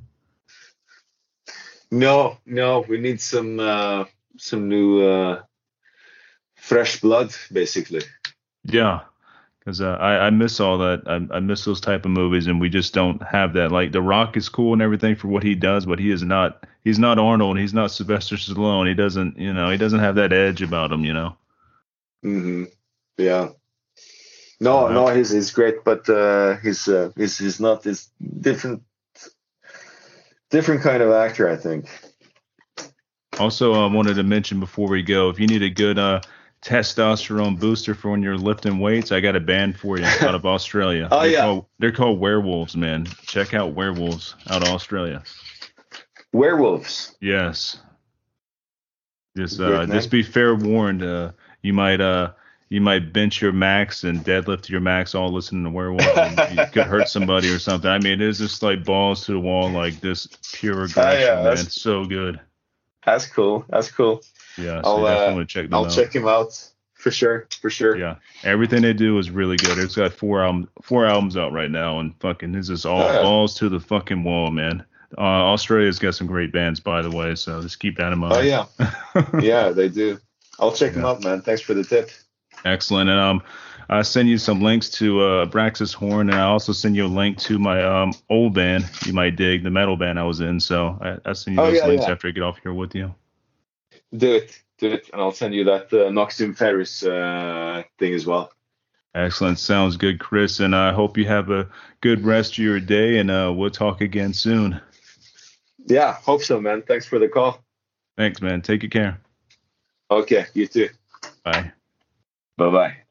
No, no. We need some uh, some new uh, fresh blood, basically. Yeah. Because uh, I, I miss all that. I, I miss those type of movies, and we just don't have that. Like, The Rock is cool and everything for what he does, but he is not. He's not Arnold. He's not Sylvester Stallone. He doesn't, you know, he doesn't have that edge about him, you know. Mm-hmm. Yeah. No, uh, no, he's he's great, but uh, he's uh, he's he's not this different different kind of actor, I think. Also, I uh, wanted to mention before we go, if you need a good uh. testosterone booster for when you're lifting weights, I got a band for you out of Australia. oh they're yeah, called, they're called Werewolves, man. Check out Werewolves out of Australia. Werewolves. Yes. Just uh, just be fair warned. Uh, you might uh you might bench your max and deadlift your max all listening to Werewolves. And you could hurt somebody or something. I mean, it is just like balls to the wall, like this pure aggression, oh, yeah, man. So good. That's cool. That's cool. Yeah, so I'll, you definitely uh, want to check them I'll out. check him out for sure, for sure. Yeah, everything they do is really good. It's got four album, four albums out right now, and fucking this is all oh, yeah. balls to the fucking wall, man. Uh, Australia's got some great bands, by the way, so just keep that in mind. Oh yeah, yeah, they do. I'll check yeah. them out, man. Thanks for the tip. Excellent, and um, I send you some links to uh, Abraxas Horn, and I also send you a link to my um old band you might dig, the metal band I was in. So I I send you those oh, yeah, links yeah. after I get off here with you. Do it, do it, and I'll send you that uh, Noxium Ferris uh, thing as well. Excellent, sounds good, Chris, and I hope you have a good rest of your day, and uh, we'll talk again soon. Yeah, hope so, man. Thanks for the call. Thanks, man. Take good care. Okay, you too. Bye. Bye-bye.